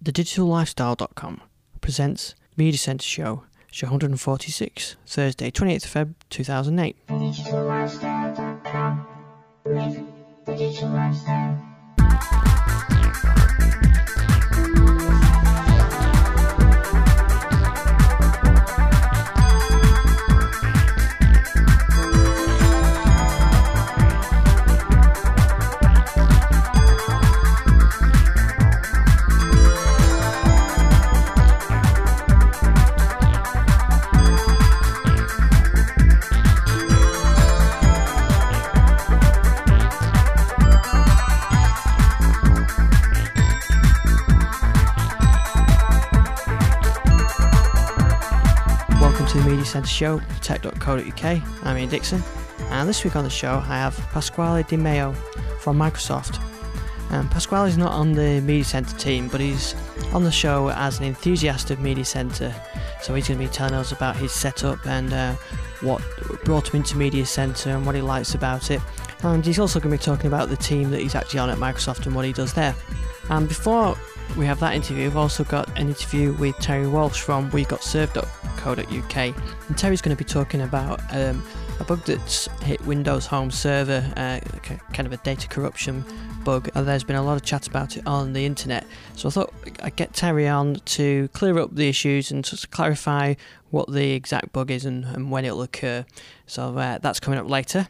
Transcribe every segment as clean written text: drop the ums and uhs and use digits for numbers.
TheDigitalLifestyle.com presents Media Centre Show 146, Thursday, 28th Feb 2008. TheDigitalLifestyle.com. Live the digital lifestyle. Welcome to the Media Centre Show, tech.co.uk. I'm Ian Dixon, and this week on the show I have Pasquale Di Meo from Microsoft. Pasquale is not on the Media Centre team, but he's on the show as an enthusiast of Media Centre, so he's going to be telling us about his setup and what brought him into Media Centre and what he likes about it. And he's also going to be talking about the team that he's actually on at Microsoft and what he does there. And before we have that interview, we've also got an interview with Terry Walsh from WeGotServed.co.uk, and Terry's going to be talking about a bug that's hit Windows Home Server, kind of a data corruption bug, and there's been a lot of chat about it on the internet, so I thought I'd get Terry on to clear up the issues and to clarify what the exact bug is and when it'll occur. So that's coming up later.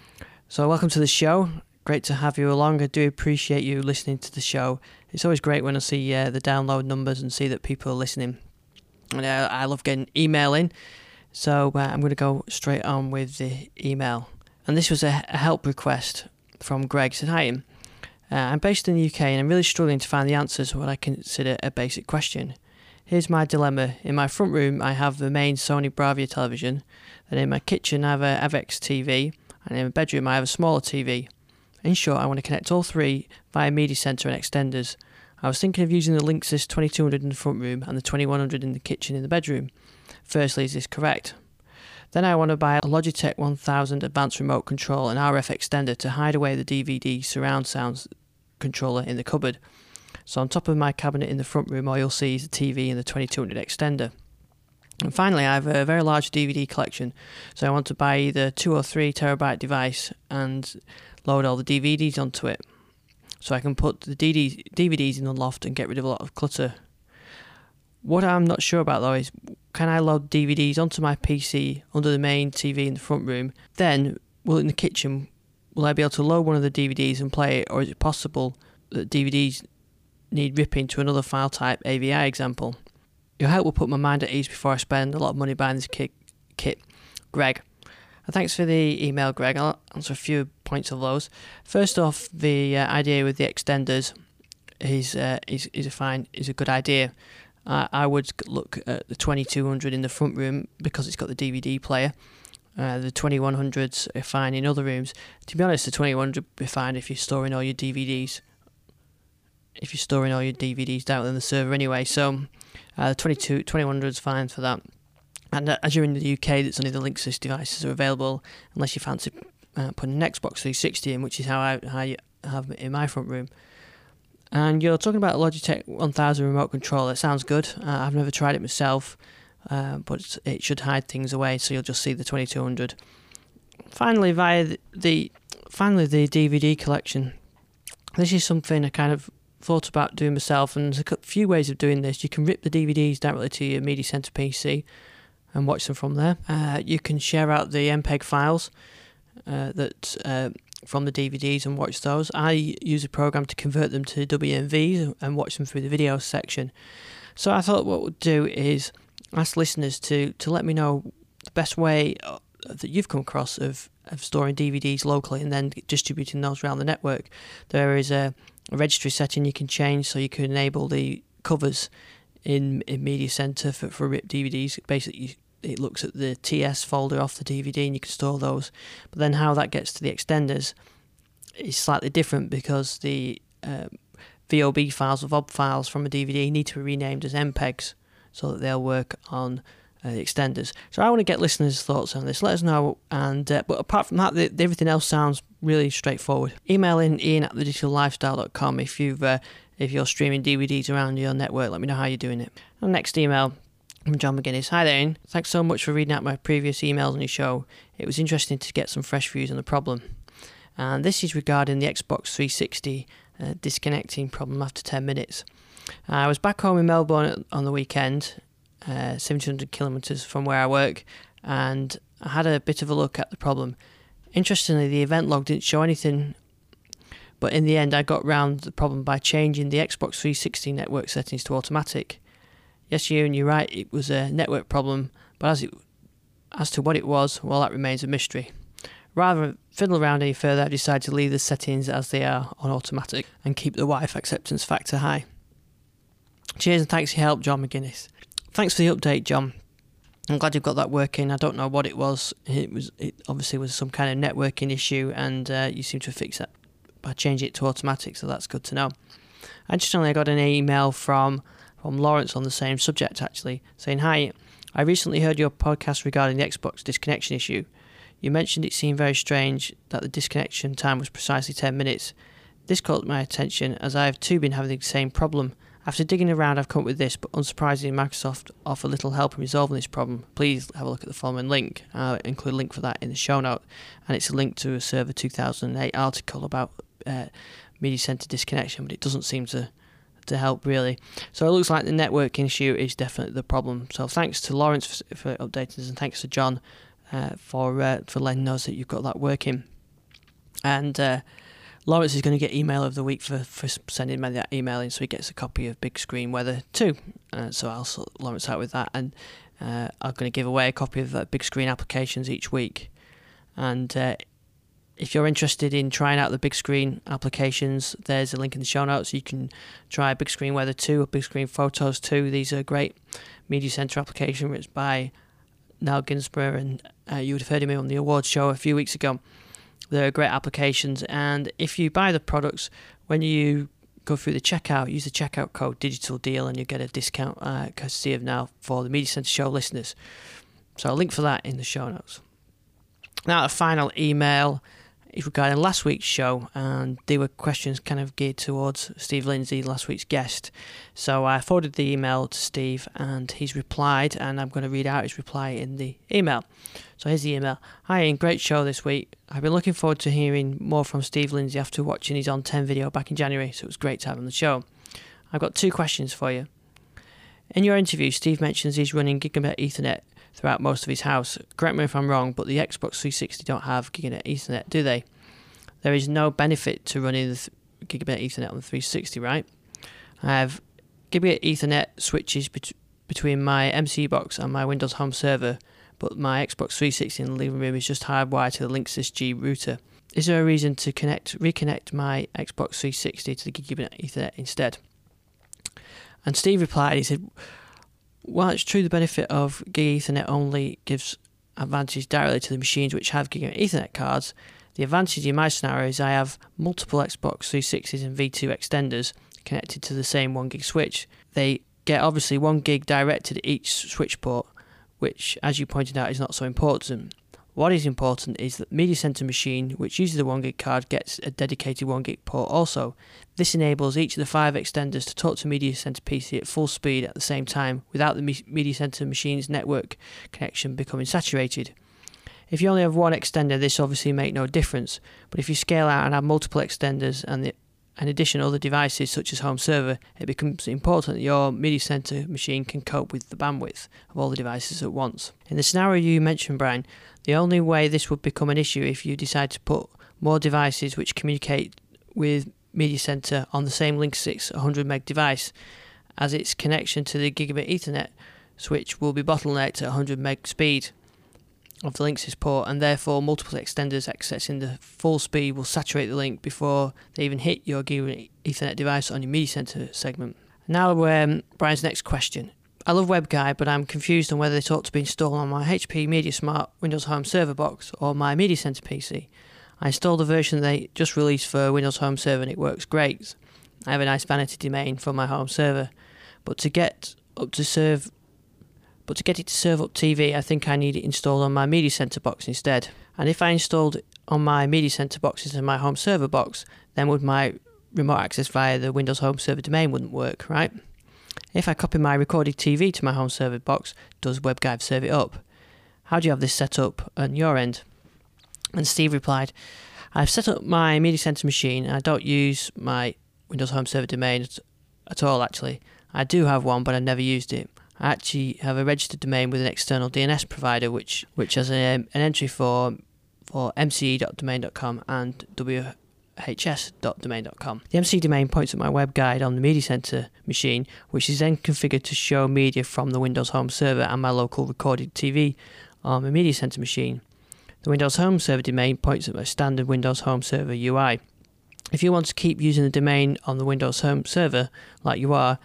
So welcome to the show. Great to have you along. I do appreciate you listening to the show. It's always great when I see the download numbers and see that people are listening. And I love getting email in, so I'm going to go straight on with the email. And this was a help request from Greg. He said, "Hi Ian, I'm based in the UK and I'm really struggling to find the answers to what I consider a basic question. Here's my dilemma. In my front room I have the main Sony Bravia television, and in my kitchen I have a Avex TV, and in my bedroom I have a smaller TV. In short, I want to connect all three via Media Centre and extenders. I was thinking of using the Linksys 2200 in the front room and the 2100 in the kitchen in the bedroom. Firstly, is this correct? Then I want to buy a Logitech 1000 advanced remote control and RF extender to hide away the DVD surround sounds controller in the cupboard. So on top of my cabinet in the front room, all you'll see is the TV and the 2200 extender. And finally, I have a very large DVD collection, so I want to buy either 2 or 3 terabyte device and load all the DVDs onto it, so I can put the DVDs in the loft and get rid of a lot of clutter. What I'm not sure about though is, can I load DVDs onto my PC under the main TV in the front room? Then, in the kitchen, will I be able to load one of the DVDs and play it, or is it possible that DVDs need ripping to another file type, AVI example? Your help will put my mind at ease before I spend a lot of money buying this kit. Greg." Thanks for the email, Greg. I'll answer a few points of those. First off, the idea with the extenders is a good idea. I would look at the 2200 in the front room because it's got the DVD player. The 2100s are fine in other rooms. To be honest, the 2100 would be fine if you're storing all your DVDs. If you're storing all your DVDs down in the server anyway, so the 2100 is fine for that. And as you're in the UK, that's only the Linksys devices are available, unless you fancy putting an Xbox 360 in, which is how I have it in my front room. And you're talking about a Logitech 1000 remote controller. It sounds good. I've never tried it myself, but it should hide things away, so you'll just see the 2200. Finally, the DVD collection. This is something I kind of thought about doing myself, and there's a few ways of doing this. You can rip the DVDs directly to your Media Centre PC and watch them from there. You can share out the MPEG files from the DVDs and watch those. I use a program to convert them to WMVs and watch them through the video section. So I thought what we'll do is ask listeners to let me know the best way that you've come across of storing DVDs locally and then distributing those around the network. There is a registry setting you can change, so you can enable the covers in Media Centre for RIP DVDs. Basically, it looks at the TS folder off the DVD and you can store those. But then how that gets to the extenders is slightly different, because the VOB files or VOB files from a DVD need to be renamed as MPEGs so that they'll work on the extenders. So I want to get listeners' thoughts on this. Let us know. And but apart from that, everything else sounds really straightforward. Email in Ian@thedigitallifestyle.com if you've if you're streaming DVDs around your network. Let me know how you're doing it. And next email from John McGuinness. Hi there, Ian. Thanks so much for reading out my previous emails on your show. It was interesting to get some fresh views on the problem. And this is regarding the Xbox 360 disconnecting problem after 10 minutes. I was back home in Melbourne on the weekend, 700 kilometres from where I work, and I had a bit of a look at the problem. Interestingly, the event log didn't show anything, but in the end I got round the problem by changing the Xbox 360 network settings to automatic. Yes, you're right, it was a network problem, but as to what it was, well, that remains a mystery. Rather than fiddle around any further, I've decided to leave the settings as they are on automatic and keep the Wi-Fi acceptance factor high. Cheers and thanks for your help, John McGuinness. Thanks for the update, John. I'm glad you've got that working. I don't know what it was. It obviously was some kind of networking issue, and you seem to have fixed that by changing it to automatic, so that's good to know. Interestingly, I got an email from Lawrence on the same subject, actually, saying, "Hi, I recently heard your podcast regarding the Xbox disconnection issue. You mentioned it seemed very strange that the disconnection time was precisely 10 minutes. This caught my attention as I have too been having the same problem. After digging around, I've come up with this, but unsurprisingly, Microsoft offer little help in resolving this problem. Please have a look at the following link. I'll include a link for that in the show note, and it's a link to a Server 2008 article about media center disconnection, but it doesn't seem to help really. So it looks like the networking issue is definitely the problem. So thanks to Lawrence for updating us, and thanks to John for letting us that you've got that working. And Lawrence is going to get email of the week for sending me that email in, so he gets a copy of Big Screen Weather too. So I'll sort Lawrence out with that, and I'm going to give away a copy of Big Screen applications each week. And if you're interested in trying out the Big Screen applications, there's a link in the show notes. You can try Big Screen Weather 2 or Big Screen Photos 2. These are great media center applications written by Niall Ginsburg, and you would have heard him on the awards show a few weeks ago. They're great applications, and if you buy the products, when you go through the checkout, use the checkout code Digital Deal, and you get a discount courtesy of Now for the Media Center Show listeners. So I'll link for that in the show notes. Now, a final email is regarding last week's show, and they were questions kind of geared towards Steve Lindsay, last week's guest. So I forwarded the email to Steve, and he's replied, and I'm going to read out his reply in the email. So here's the email. Hi Ian, great show this week. I've been looking forward to hearing more from Steve Lindsay after watching his On 10 video back in January, so it was great to have him on the show. I've got two questions for you. In your interview, Steve mentions he's running Gigabit Ethernet throughout most of his house. Correct me if I'm wrong, but the Xbox 360 don't have Gigabit Ethernet, do they? There is no benefit to running the Gigabit Ethernet on the 360, right? I have Gigabit Ethernet switches between my MCU box and my Windows Home server, but my Xbox 360 in the living room is just hardwired to the Linksys G router. Is there a reason to reconnect my Xbox 360 to the Gigabit Ethernet instead? And Steve replied, he said, while it's true the benefit of Gig Ethernet only gives advantage directly to the machines which have Gigabit Ethernet cards, the advantage in my scenario is I have multiple Xbox 360s and V2 extenders connected to the same 1 gig switch. They get obviously 1 gig directed at each switch port, which, as you pointed out, is not so important. What is important is that the Media Center machine, which uses the 1 gig card, gets a dedicated 1 gig port also. This enables each of the 5 extenders to talk to Media Center PC at full speed at the same time without the Media Center machine's network connection becoming saturated. If you only have one extender, this obviously makes no difference, but if you scale out and have multiple extenders and in addition other devices such as home server, it becomes important that your Media Center machine can cope with the bandwidth of all the devices at once. In the scenario you mentioned, Brian, the only way this would become an issue if you decide to put more devices which communicate with Media Center on the same Linksys 100 meg device, as its connection to the Gigabit Ethernet switch will be bottlenecked at 100 meg speed of the Linksys port, and therefore multiple extenders accessing the full speed will saturate the link before they even hit your Gigabit Ethernet device on your Media Center segment. Now Brian's next question. I love WebGuide, but I'm confused on whether it ought to be installed on my HP MediaSmart Windows Home Server box or my Media Center PC. I installed a version they just released for Windows Home Server and it works great. I have a nice vanity domain for my home server, but to get it to serve up TV, I think I need it installed on my Media Center box instead. And if I installed it on my Media Center box instead of my home server box, then would my remote access via the Windows Home Server domain wouldn't work, right? If I copy my recorded TV to my home server box, does WebGuide serve it up? How do you have this set up on your end? And Steve replied, I've set up my Media Center machine and I don't use my Windows Home Server domain at all actually. I do have one, but I never used it. I actually have a registered domain with an external DNS provider which has an entry for mce.domain.com and whs.domain.com. The MC domain points at my web guide on the Media Center machine, which is then configured to show media from the Windows Home Server and my local recorded TV on my Media Center machine. The Windows Home Server domain points at my standard Windows Home Server UI. If you want to keep using the domain on the Windows Home Server like you are,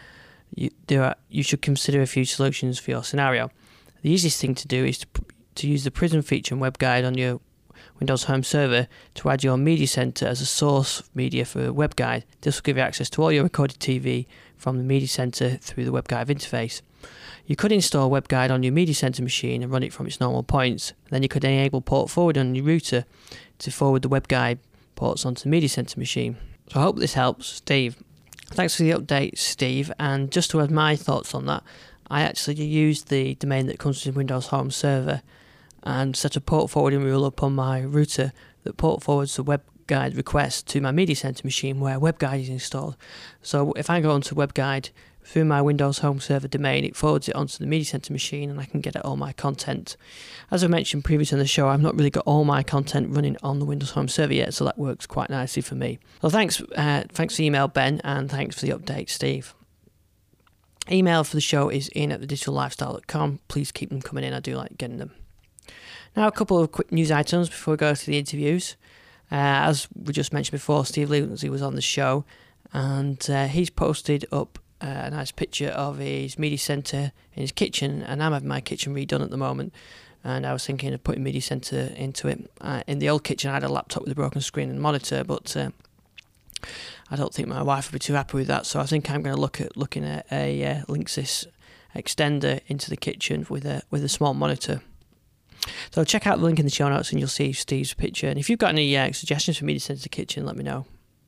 you should consider a few solutions for your scenario. The easiest thing to do is to use the Prism feature and web guide on your Windows Home Server to add your Media Center as a source of media for a web guide. This will give you access to all your recorded TV from the Media Center through the web guide interface. You could install web guide on your Media Center machine and run it from its normal points. Then you could enable port forward on your router to forward the web guide ports onto the Media Center machine. So I hope this helps, Steve. Thanks for the update, Steve. And just to add my thoughts on that, I actually used the domain that comes with Windows Home Server and set a port forwarding rule up on my router that port forwards the web guide request to my Media Center machine where web guide is installed. So if I go onto web guide through my Windows Home Server domain, it forwards it onto the Media Center machine and I can get at all my content. As I mentioned previously in the show, I've not really got all my content running on the Windows Home Server yet, so that works quite nicely for me. Well, thanks for the email, Ben, and thanks for the update, Steve. Email for the show is in@thedigitallifestyle.com. Please keep them coming in. I do like getting them. Now, a couple of quick news items before we go to the interviews. As we just mentioned before, Steve Lindsay was on the show, and he's posted up a nice picture of his Media Center in his kitchen, and I'm having my kitchen redone at the moment, and I was thinking of putting Media Center into it. In the old kitchen, I had a laptop with a broken screen and monitor, but I don't think my wife would be too happy with that, so I think I'm going to looking at a Linksys extender into the kitchen with a small monitor. So check out the link in the show notes and you'll see Steve's picture. And if you've got any suggestions for Media Center Kitchen, let me know.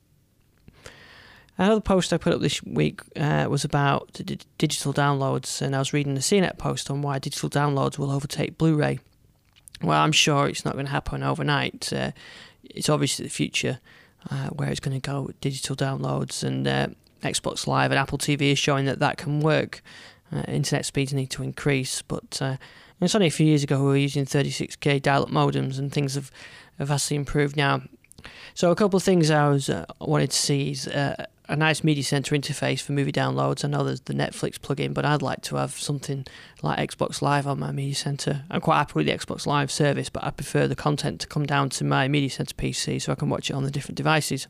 Another post I put up this week was about digital downloads, and I was reading the CNET post on why digital downloads will overtake Blu-ray. Well, I'm sure it's not going to happen overnight. It's obviously the future where it's going to go with digital downloads, and Xbox Live and Apple TV is showing that can work. Internet speeds need to increase, but it's only a few years ago we were using 36k dial-up modems, and things have vastly improved now. So a couple of things I wanted to see is a nice Media Center interface for movie downloads. I know there's the Netflix plugin, but I'd like to have something like Xbox Live on my Media Center. I'm quite happy with the Xbox Live service, but I prefer the content to come down to my Media Center PC so I can watch it on the different devices.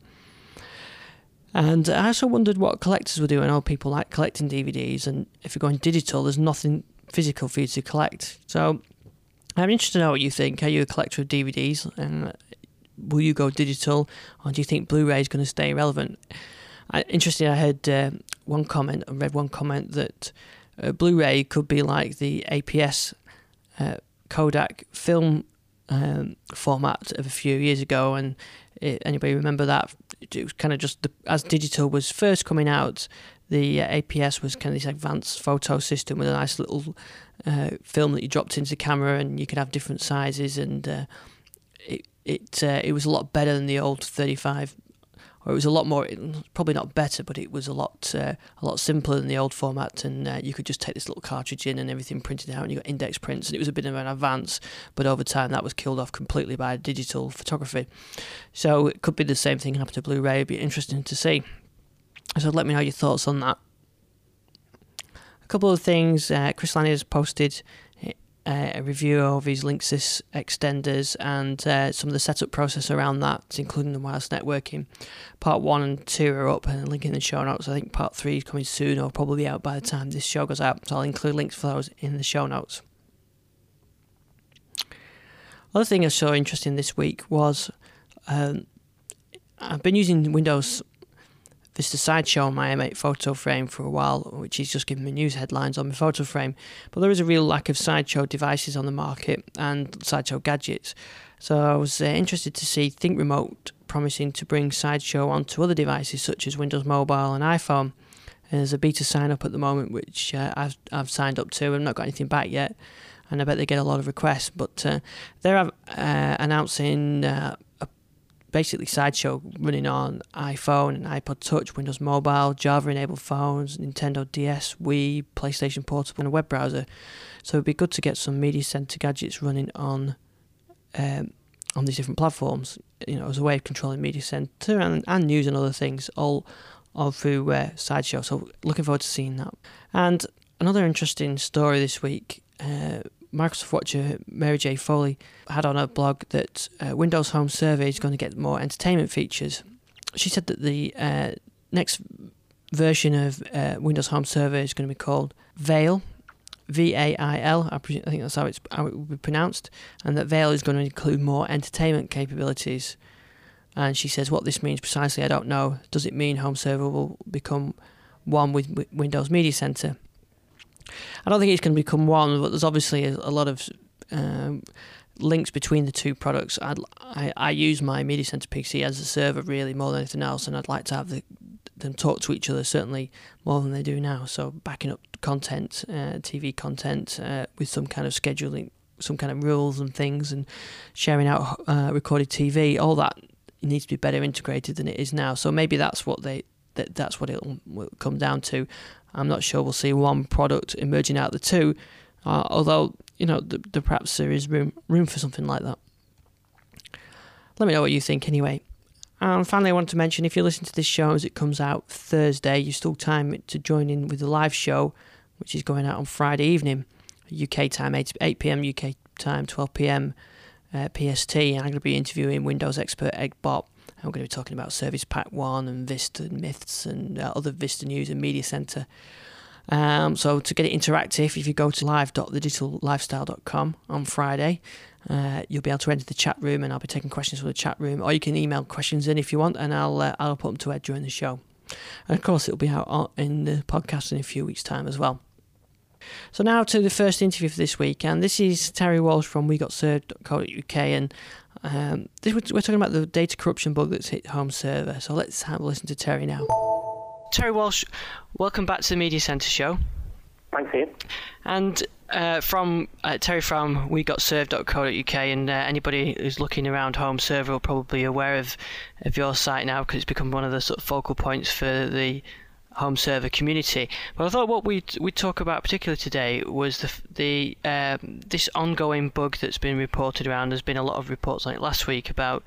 And I also wondered what collectors were doing. I know people like collecting DVDs, and if you're going digital, there's nothing physical for you to collect. So I'm interested to know what you think. Are you a collector of DVDs? And will you go digital, or do you think Blu-ray is going to stay relevant? Interesting, I heard read one comment that Blu-ray could be like the APS Kodak film format of a few years ago, and anybody remember that? It was kind of just as digital was first coming out, the APS was kind of this advanced photo system with a nice little film that you dropped into the camera, and you could have different sizes, and it was a lot better than the old 35. Or it was a lot more, probably not better, but it was a lot simpler than the old format, and you could just take this little cartridge in and everything printed out, and you got index prints, and it was a bit of an advance, but over time that was killed off completely by digital photography. So it could be the same thing happen to Blu-ray. It'd be interesting to see. So let me know your thoughts on that. A couple of things, Chris Lanny has posted a review of his Linksys extenders and some of the setup process around that, including the wireless networking. Part 1 and 2 are up and a link in the show notes. I think Part 3 is coming soon, or probably out by the time this show goes out, so I'll include links for those in the show notes. Other thing I saw interesting this week was I've been using Windows Vista Sideshow on my M8 photo frame for a while, which is just giving me news headlines on my photo frame. But there is a real lack of Sideshow devices on the market and Sideshow gadgets. So I was interested to see ThinkRemote promising to bring Sideshow onto other devices such as Windows Mobile and iPhone. And there's a beta sign up at the moment, which I've signed up to. I've not got anything back yet, and I bet they get a lot of requests. But they're announcing basically Sideshow running on iPhone and iPod Touch, Windows Mobile, Java-enabled phones, Nintendo DS, Wii, PlayStation Portable, and a web browser. So it'd be good to get some Media Center gadgets running on these different platforms, as a way of controlling Media Center and news and other things, all through Sideshow. So looking forward to seeing that. And another interesting story this week. Microsoft watcher Mary J. Foley had on her blog that Windows Home Server is going to get more entertainment features. She said that the next version of Windows Home Server is going to be called Vail, V-A-I-L, I think that's how it will be pronounced, and that Vail is going to include more entertainment capabilities. And she says, what this means precisely, I don't know. Does it mean Home Server will become one with Windows Media Center? I don't think it's going to become one, but there's obviously a lot of links between the two products. I use my Media Center PC as a server really more than anything else, and I'd like to have them talk to each other certainly more than they do now. So backing up content, TV content with some kind of scheduling, some kind of rules and things, and sharing out recorded TV, all that needs to be better integrated than it is now. So maybe that's what it'll come down to. I'm not sure we'll see one product emerging out of the two, although perhaps there is room for something like that. Let me know what you think anyway. And finally, I want to mention, if you listen to this show as it comes out Thursday, you've still time to join in with the live show, which is going out on Friday evening, UK time, 8 p.m. UK time, 12 p.m. PST. And I'm going to be interviewing Windows expert Eggbot. And we're going to be talking about Service Pack 1 and Vista myths and other Vista news and Media Center. So to get it interactive, if you go to live.thedigitallifestyle.com on Friday, you'll be able to enter the chat room, and I'll be taking questions from the chat room, or you can email questions in if you want, and I'll put them to Ed during the show. And of course, it'll be out in the podcast in a few weeks' time as well. So now to the first interview for this week, and this is Terry Walsh from WeGotServed.co.uk, and we're talking about the data corruption bug that's hit Home Server. So let's have a listen to Terry now. Terry Walsh, welcome back to the Media Center show. Thanks, Ian. And from Terry from WeGotServed.co.uk, and anybody who's looking around Home Server will probably be aware of your site now, because it's become one of the sort of focal points for the Home Server community. But I thought what we talk about particularly today was this ongoing bug that's been reported around. There's been a lot of reports like last week about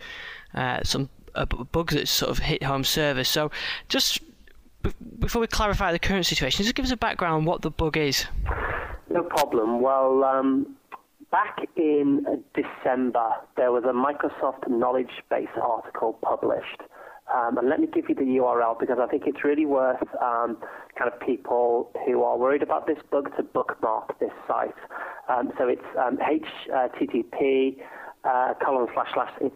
a bug that's sort of hit Home Server. So just before we clarify the current situation, just give us a background on what the bug is. No problem. Well, back in December, there was a Microsoft knowledge base article published. And let me give you the URL, because I think it's really worth kind of people who are worried about this bug to bookmark this site. So it's http it's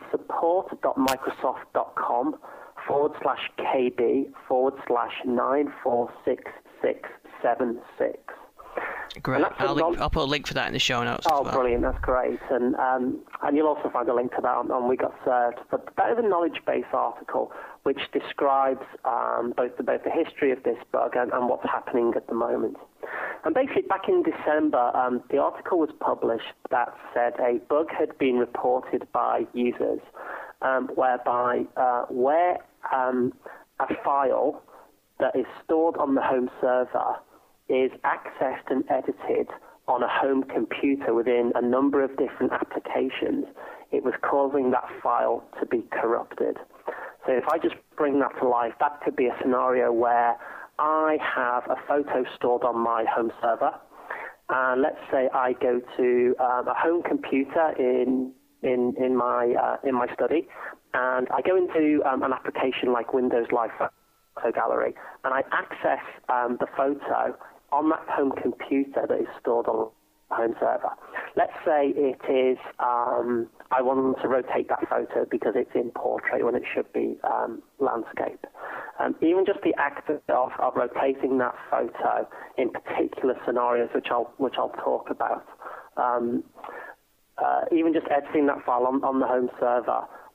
support.microsoft.com/kb/9466676. Great. I'll put a link for that in the show notes. Oh, as well. Brilliant! That's great, and you'll also find a link to that on We Got Served. But that is a knowledge base article which describes both the history of this bug and what's happening at the moment. And basically, back in December, the article was published that said a bug had been reported by users, whereby where a file that is stored on the home server is accessed and edited on a home computer within a number of different applications, it was causing that file to be corrupted. So if I just bring that to life, that could be a scenario where I have a photo stored on my home server, and let's say I go to a home computer in my study, and I go into an application like Windows Live Photo Gallery, and I access the photo on that home computer that is stored on the home server. Let's say it is, I want to rotate that photo because it's in portrait when it should be landscape. Even just the act of rotating that photo in particular scenarios, which I'll talk about, even just editing that file on the home server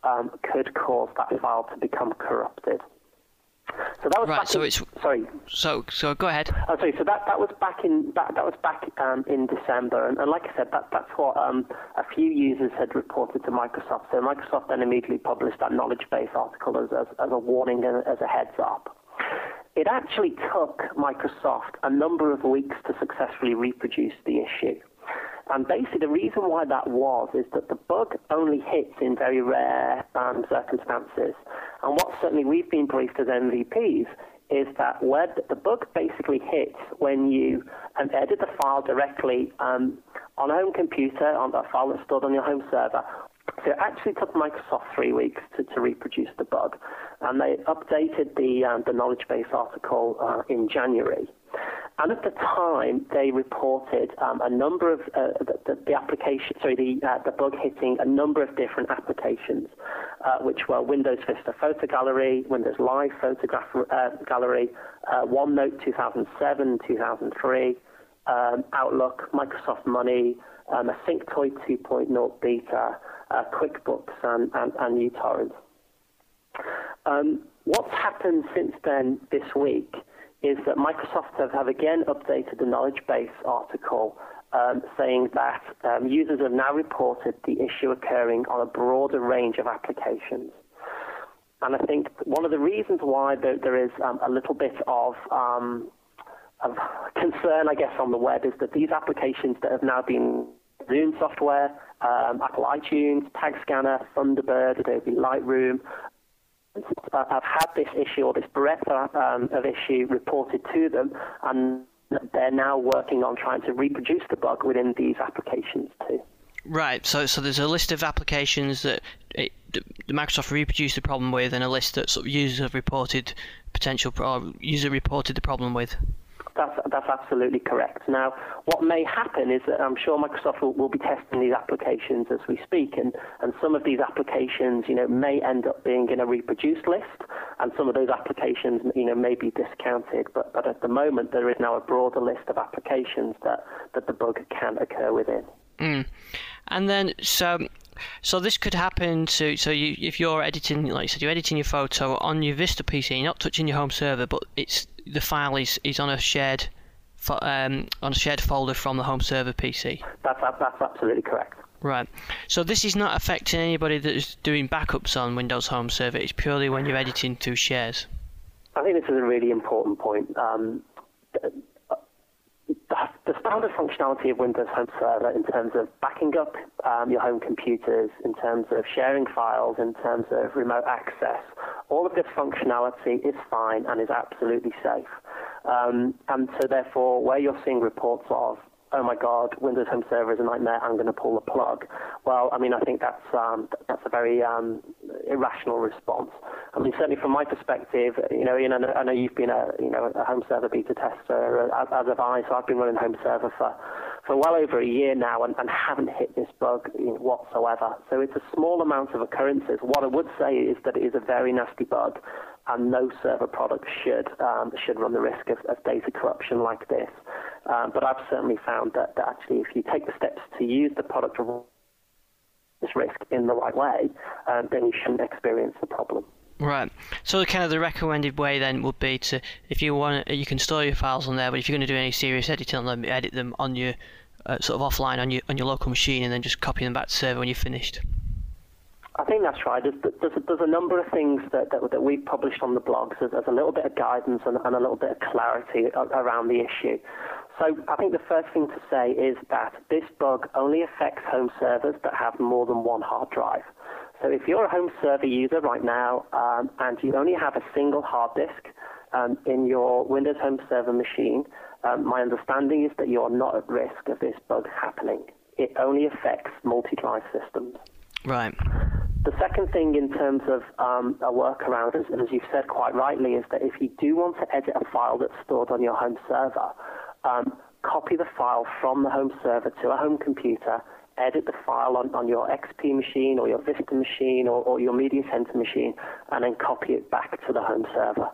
could cause that file to become corrupted. So that was right. So go ahead. Oh, sorry. So that was back in December, and like I said, that's what a few users had reported to Microsoft. So Microsoft then immediately published that knowledge base article as a warning and as a heads up. It actually took Microsoft a number of weeks to successfully reproduce the issue. And basically the reason why that was is that the bug only hits in very rare circumstances. And what certainly we've been briefed as MVPs is that where the bug basically hits when you edit the file directly on a home computer, on a file that's stored on your home server. So it actually took Microsoft 3 weeks to reproduce the bug. And they updated the knowledge base article in January. And at the time, they reported a number of the bug hitting a number of different applications, which were Windows Vista Photo Gallery, Windows Live Photograph Gallery, OneNote 2007, 2003, Outlook, Microsoft Money, SyncToy 2.0 Beta, QuickBooks, and uTorrent. What's happened since then this week is that Microsoft have again updated the knowledge base article saying that users have now reported the issue occurring on a broader range of applications. And I think one of the reasons why there is a little bit of concern, I guess, on the web is that these applications that have now been Zoom software, Apple iTunes, Tag Scanner, Thunderbird, Adobe Lightroom, have had this issue or this breadth of issue reported to them, and they're now working on trying to reproduce the bug within these applications too. Right, so there's a list of applications that the Microsoft reproduced the problem with, and a list that sort of users have reported reported the problem with. That's absolutely correct. Now, what may happen is that I'm sure Microsoft will be testing these applications as we speak, and some of these applications, may end up being in a reproduced list, and some of those applications, may be discounted. But at the moment, there is now a broader list of applications that the bug can occur within. And then, so this could happen if you're editing, like you said, you're editing your photo on your Vista PC, you're not touching your home server, but the file is on a shared folder from the home server PC. That's absolutely correct. Right. So this is not affecting anybody that is doing backups on Windows Home Server. It's purely when you're editing to shares. I think this is a really important point. The standard functionality of Windows Home Server in terms of backing up your home computers, in terms of sharing files, in terms of remote access, all of this functionality is fine and is absolutely safe. And so therefore, where you're seeing reports of, oh my God, Windows Home Server is a nightmare, I'm going to pull the plug. Well, I mean, I think that's a very irrational response. I mean, certainly from my perspective, Ian, I know you've been a home server beta tester, as have I, so I've been running home server for well over a year now and haven't hit this bug whatsoever. So it's a small amount of occurrences. What I would say is that it is a very nasty bug, and no server product should run the risk of data corruption like this. But I've certainly found that actually if you take the steps to use the product of this risk in the right way, then you shouldn't experience the problem. Right. So kind of the recommended way then would be to, if you want, you can store your files on there, but if you're going to do any serious editing on them, edit them on your sort of offline on your local machine, and then just copy them back to server when you're finished. I think that's right. There's a number of things that we've published on the blogs. There's a little bit of guidance and a little bit of clarity around the issue. So I think the first thing to say is that this bug only affects home servers that have more than one hard drive. So if you're a home server user right now and you only have a single hard disk in your Windows Home Server machine, my understanding is that you are not at risk of this bug happening. It only affects multi-drive systems. Right. The second thing in terms of a workaround, as you've said quite rightly, is that if you do want to edit a file that's stored on your home server, copy the file from the home server to a home computer, edit the file on your XP machine or your Vista machine or your Media Center machine, and then copy it back to the home server.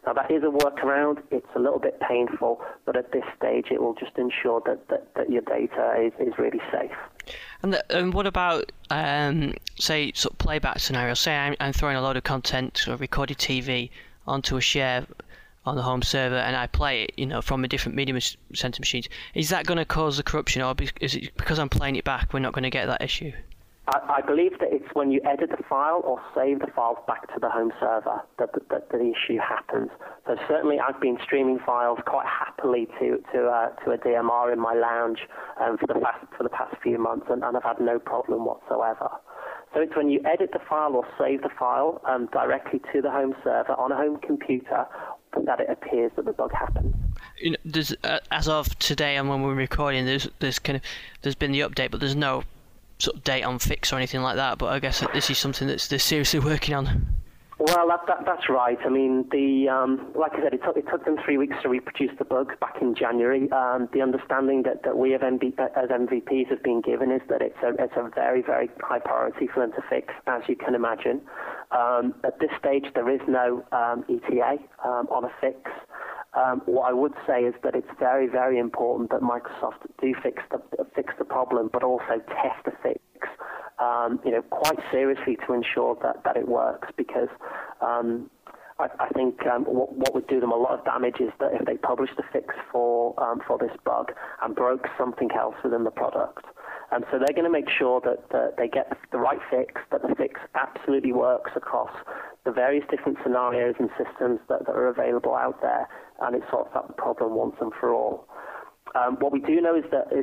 Now, that is a workaround. It's a little bit painful, but at this stage, it will just ensure that your data is really safe. And what about, say, sort of playback scenario? Say I'm throwing a load of content or recorded TV onto a share on the home server, and I play it, from a different media center machines. Is that going to cause the corruption, or is it because I'm playing it back, we're not going to get that issue? I believe that it's when you edit the file or save the files back to the home server that the issue happens. So certainly I've been streaming files quite happily to a DMR in my lounge for the past few months, and I've had no problem whatsoever. So it's when you edit the file or save the file directly to the home server on a home computer that it appears that the bug happens. There's, as of today and when we're recording, there's been the update, but there's no sort of date on fix or anything like that, but I guess this is something that they're seriously working on. Well, that's right. I mean, like I said, it took them 3 weeks to reproduce the bug back in January. The understanding that we as MVPs have been given is that it's a very, very high priority for them to fix, as you can imagine. At this stage, there is no ETA on a fix. What I would say is that it's very, very important that Microsoft do fix the problem, but also test the fix, quite seriously to ensure that it works. Because I think what would do them a lot of damage is that if they published a fix for this bug and broke something else within the product. So they're going to make sure that they get the right fix, that the fix absolutely works across the various different scenarios and systems that are available out there, and it sorts out the problem once and for all. What we do know is that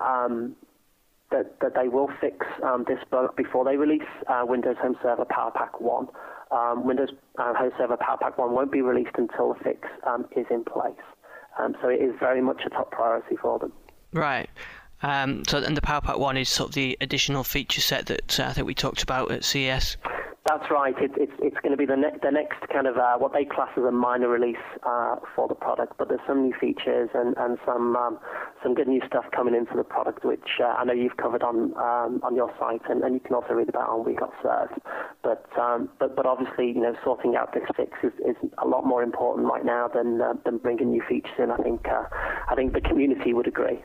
they will fix this bug before they release Windows Home Server Power Pack 1. Windows Home Server Power Pack 1 won't be released until the fix is in place. So it is very much a top priority for them. Right. And the Power Pack 1 is sort of the additional feature set that I think we talked about at CES. That's right. It's going to be the next kind of what they class as a minor release for the product, but there's some new features and some good new stuff coming into the product, which I know you've covered on your site, and you can also read about on We Got Served. But obviously, sorting out this fix is a lot more important right now than bringing new features in. I think the community would agree.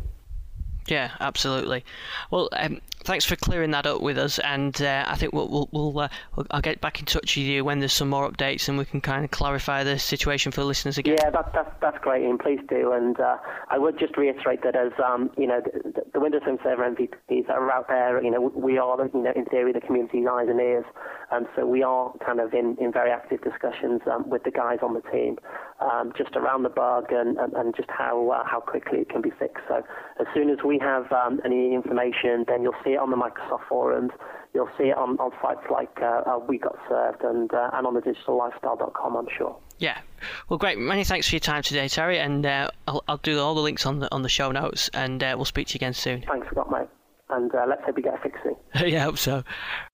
Yeah, absolutely. Well, thanks for clearing that up with us, and I think I'll get back in touch with you when there's some more updates, and we can kind of clarify the situation for the listeners again. Yeah, that's great, Ian. Please do. And I would just reiterate that as the Windows Home Server MVPs that are out there, we are, in theory, the community's eyes and ears, and so we are kind of in very active discussions with the guys on the team, just around the bug and just how quickly it can be fixed. So as soon as we have any information, then you'll see it on the Microsoft forums. You'll see it on sites like We Got Served and on the digitallifestyle.com, I'm sure. Yeah. Well, great. Many thanks for your time today, Terry, and I'll do all the links on the show notes, and we'll speak to you again soon. Thanks a lot, mate. And let's hope you get a fix soon. Yeah, I hope so.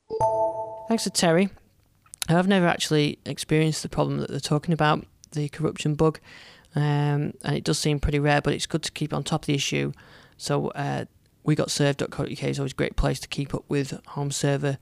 Thanks to Terry. I've never actually experienced the problem that they're talking about, the corruption bug, and it does seem pretty rare, but it's good to keep on top of the issue. So wegotserved.co.uk is always a great place to keep up with home server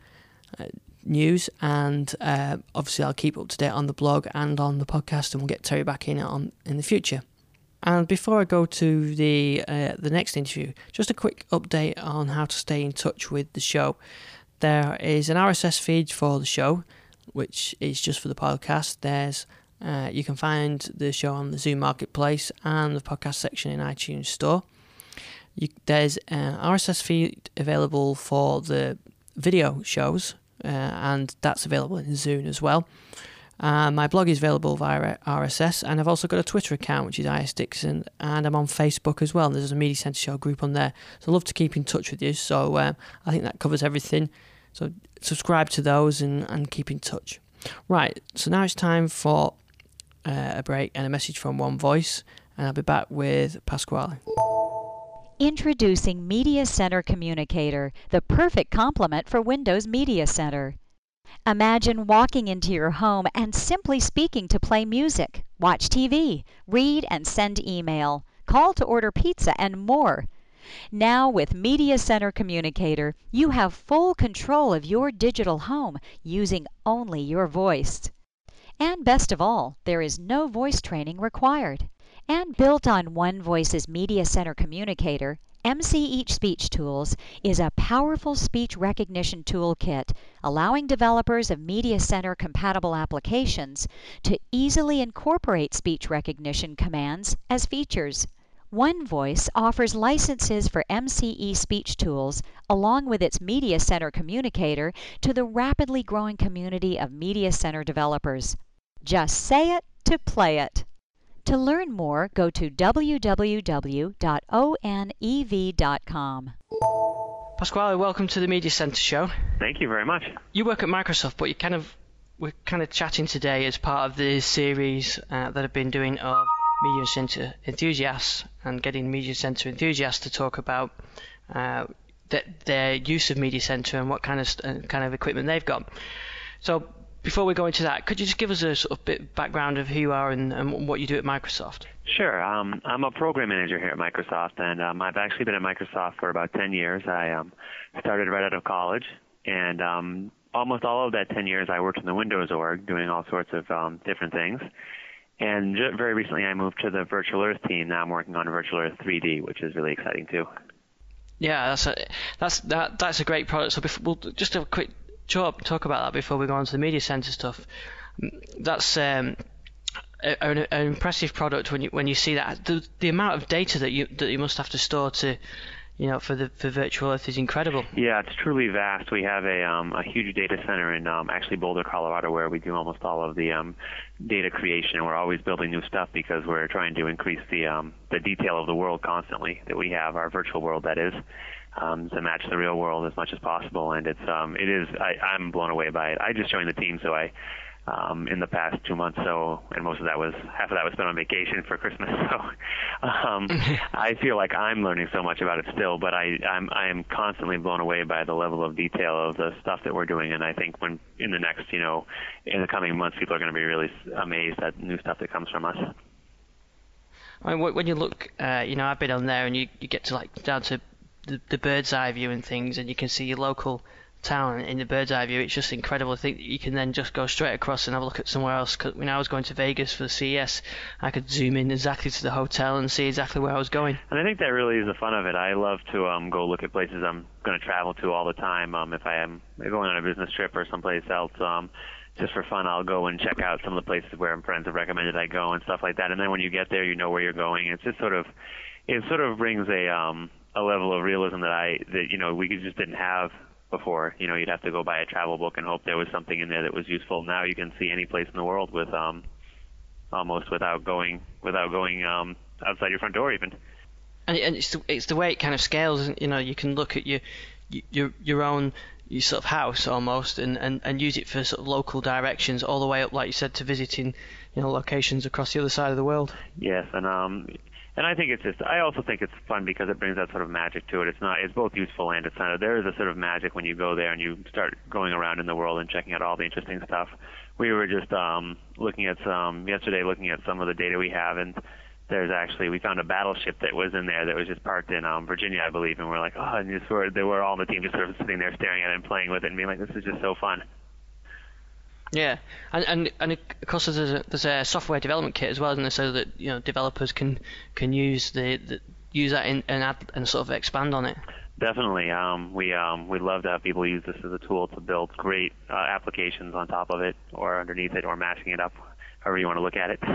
news, and obviously I'll keep up to date on the blog and on the podcast, and we'll get Terry back in the future. And before I go to the next interview, just a quick update on how to stay in touch with the show. There is an RSS feed for the show, which is just for the podcast. You can find the show on the Zoom Marketplace and the podcast section in iTunes Store. There's an RSS feed available for the video shows, and that's available in Zune as well. My blog is available via RSS, and I've also got a Twitter account, which is ISDixon, and I'm on Facebook as well. There's a Media Centre Show group on there, so I'd love to keep in touch with you. So I think that covers everything. So subscribe to those and keep in touch. Right, so now it's time for a break and a message from One Voice, and I'll be back with Pasquale. Introducing Media Center Communicator, the perfect complement for Windows Media Center. Imagine walking into your home and simply speaking to play music, watch TV, read and send email, call to order pizza, and more. Now with Media Center Communicator, you have full control of your digital home using only your voice. And best of all, there is no voice training required. And built on OneVoice's Media Center Communicator, MC Each Speech Tools is a powerful speech recognition toolkit allowing developers of Media Center compatible applications to easily incorporate speech recognition commands as features. OneVoice offers licenses for MCE Speech Tools along with its Media Center Communicator to the rapidly growing community of Media Center developers. Just say it to play it. To learn more, go to www.onev.com. Pasquale, welcome to the Media Center Show. Thank you very much. You work at Microsoft, but we're kind of chatting today as part of the series that I've been doing of Media Center enthusiasts and getting Media Center enthusiasts to talk about their use of Media Center and what kind of equipment they've got. So before we go into that, could you just give us a sort of bit of background of who you are and what you do at Microsoft? Sure. I'm a program manager here at Microsoft, and I've actually been at Microsoft for about 10 years. I started right out of college, and almost all of that 10 years I worked in the Windows org doing all sorts of different things. And very recently I moved to the Virtual Earth team. Now I'm working on Virtual Earth 3D, which is really exciting too. Yeah, that's a great product. So we'll just have a quick talk about that before we go on to the Media Center stuff. That's an impressive product when you see that. The amount of data that you must have to store to, for Virtual Earth is incredible. Yeah, it's truly vast. We have a huge data center in actually Boulder, Colorado, where we do almost all of the data creation. We're always building new stuff because we're trying to increase the detail of the world constantly that we have, our virtual world that is. To match the real world as much as possible, and I'm blown away by it. I just joined the team, so in the past 2 months, and half of that was spent on vacation for Christmas. So I feel like I'm learning so much about it still, but I am constantly blown away by the level of detail of the stuff that we're doing, and I think in the coming months, people are going to be really amazed at new stuff that comes from us. I mean, when you look, I've been on there, and you get to down to the bird's eye view and things, and you can see your local town in the bird's eye view. It's just incredible to think that you can then just go straight across and have a look at somewhere else. Cause when I was going to Vegas for the CES, I could zoom in exactly to the hotel and see exactly where I was going. And I think that really is the fun of it. I love to go look at places I'm going to travel to all the time. If I am going on a business trip or someplace else, just for fun, I'll go and check out some of the places where friends have recommended I go and stuff like that. And then when you get there, you know where you're going. It's just it brings a level of realism that we just didn't have before. You'd have to go buy a travel book and hope there was something in there that was useful. Now you can see any place in the world with almost without going outside your front door even. And it's the way it kind of scales. You can look at your own sort of house almost and use it for sort of local directions all the way up, like you said, to visiting locations across the other side of the world. Yes, and I think I also think it's fun because it brings that sort of magic to it. It's both useful and it's not. There is a sort of magic when you go there and you start going around in the world and checking out all the interesting stuff. We were just looking at some of the data we have, and we found a battleship that was in there that was just parked in Virginia, I believe, and we're like, they were all on the team just sort of sitting there staring at it and playing with it and being like, this is just so fun. Yeah, and of course there's a software development kit as well, isn't there, so that developers can use use that and add and sort of expand on it. Definitely, we love to have people use this as a tool to build great applications on top of it or underneath it or mashing it up, however you want to look at it.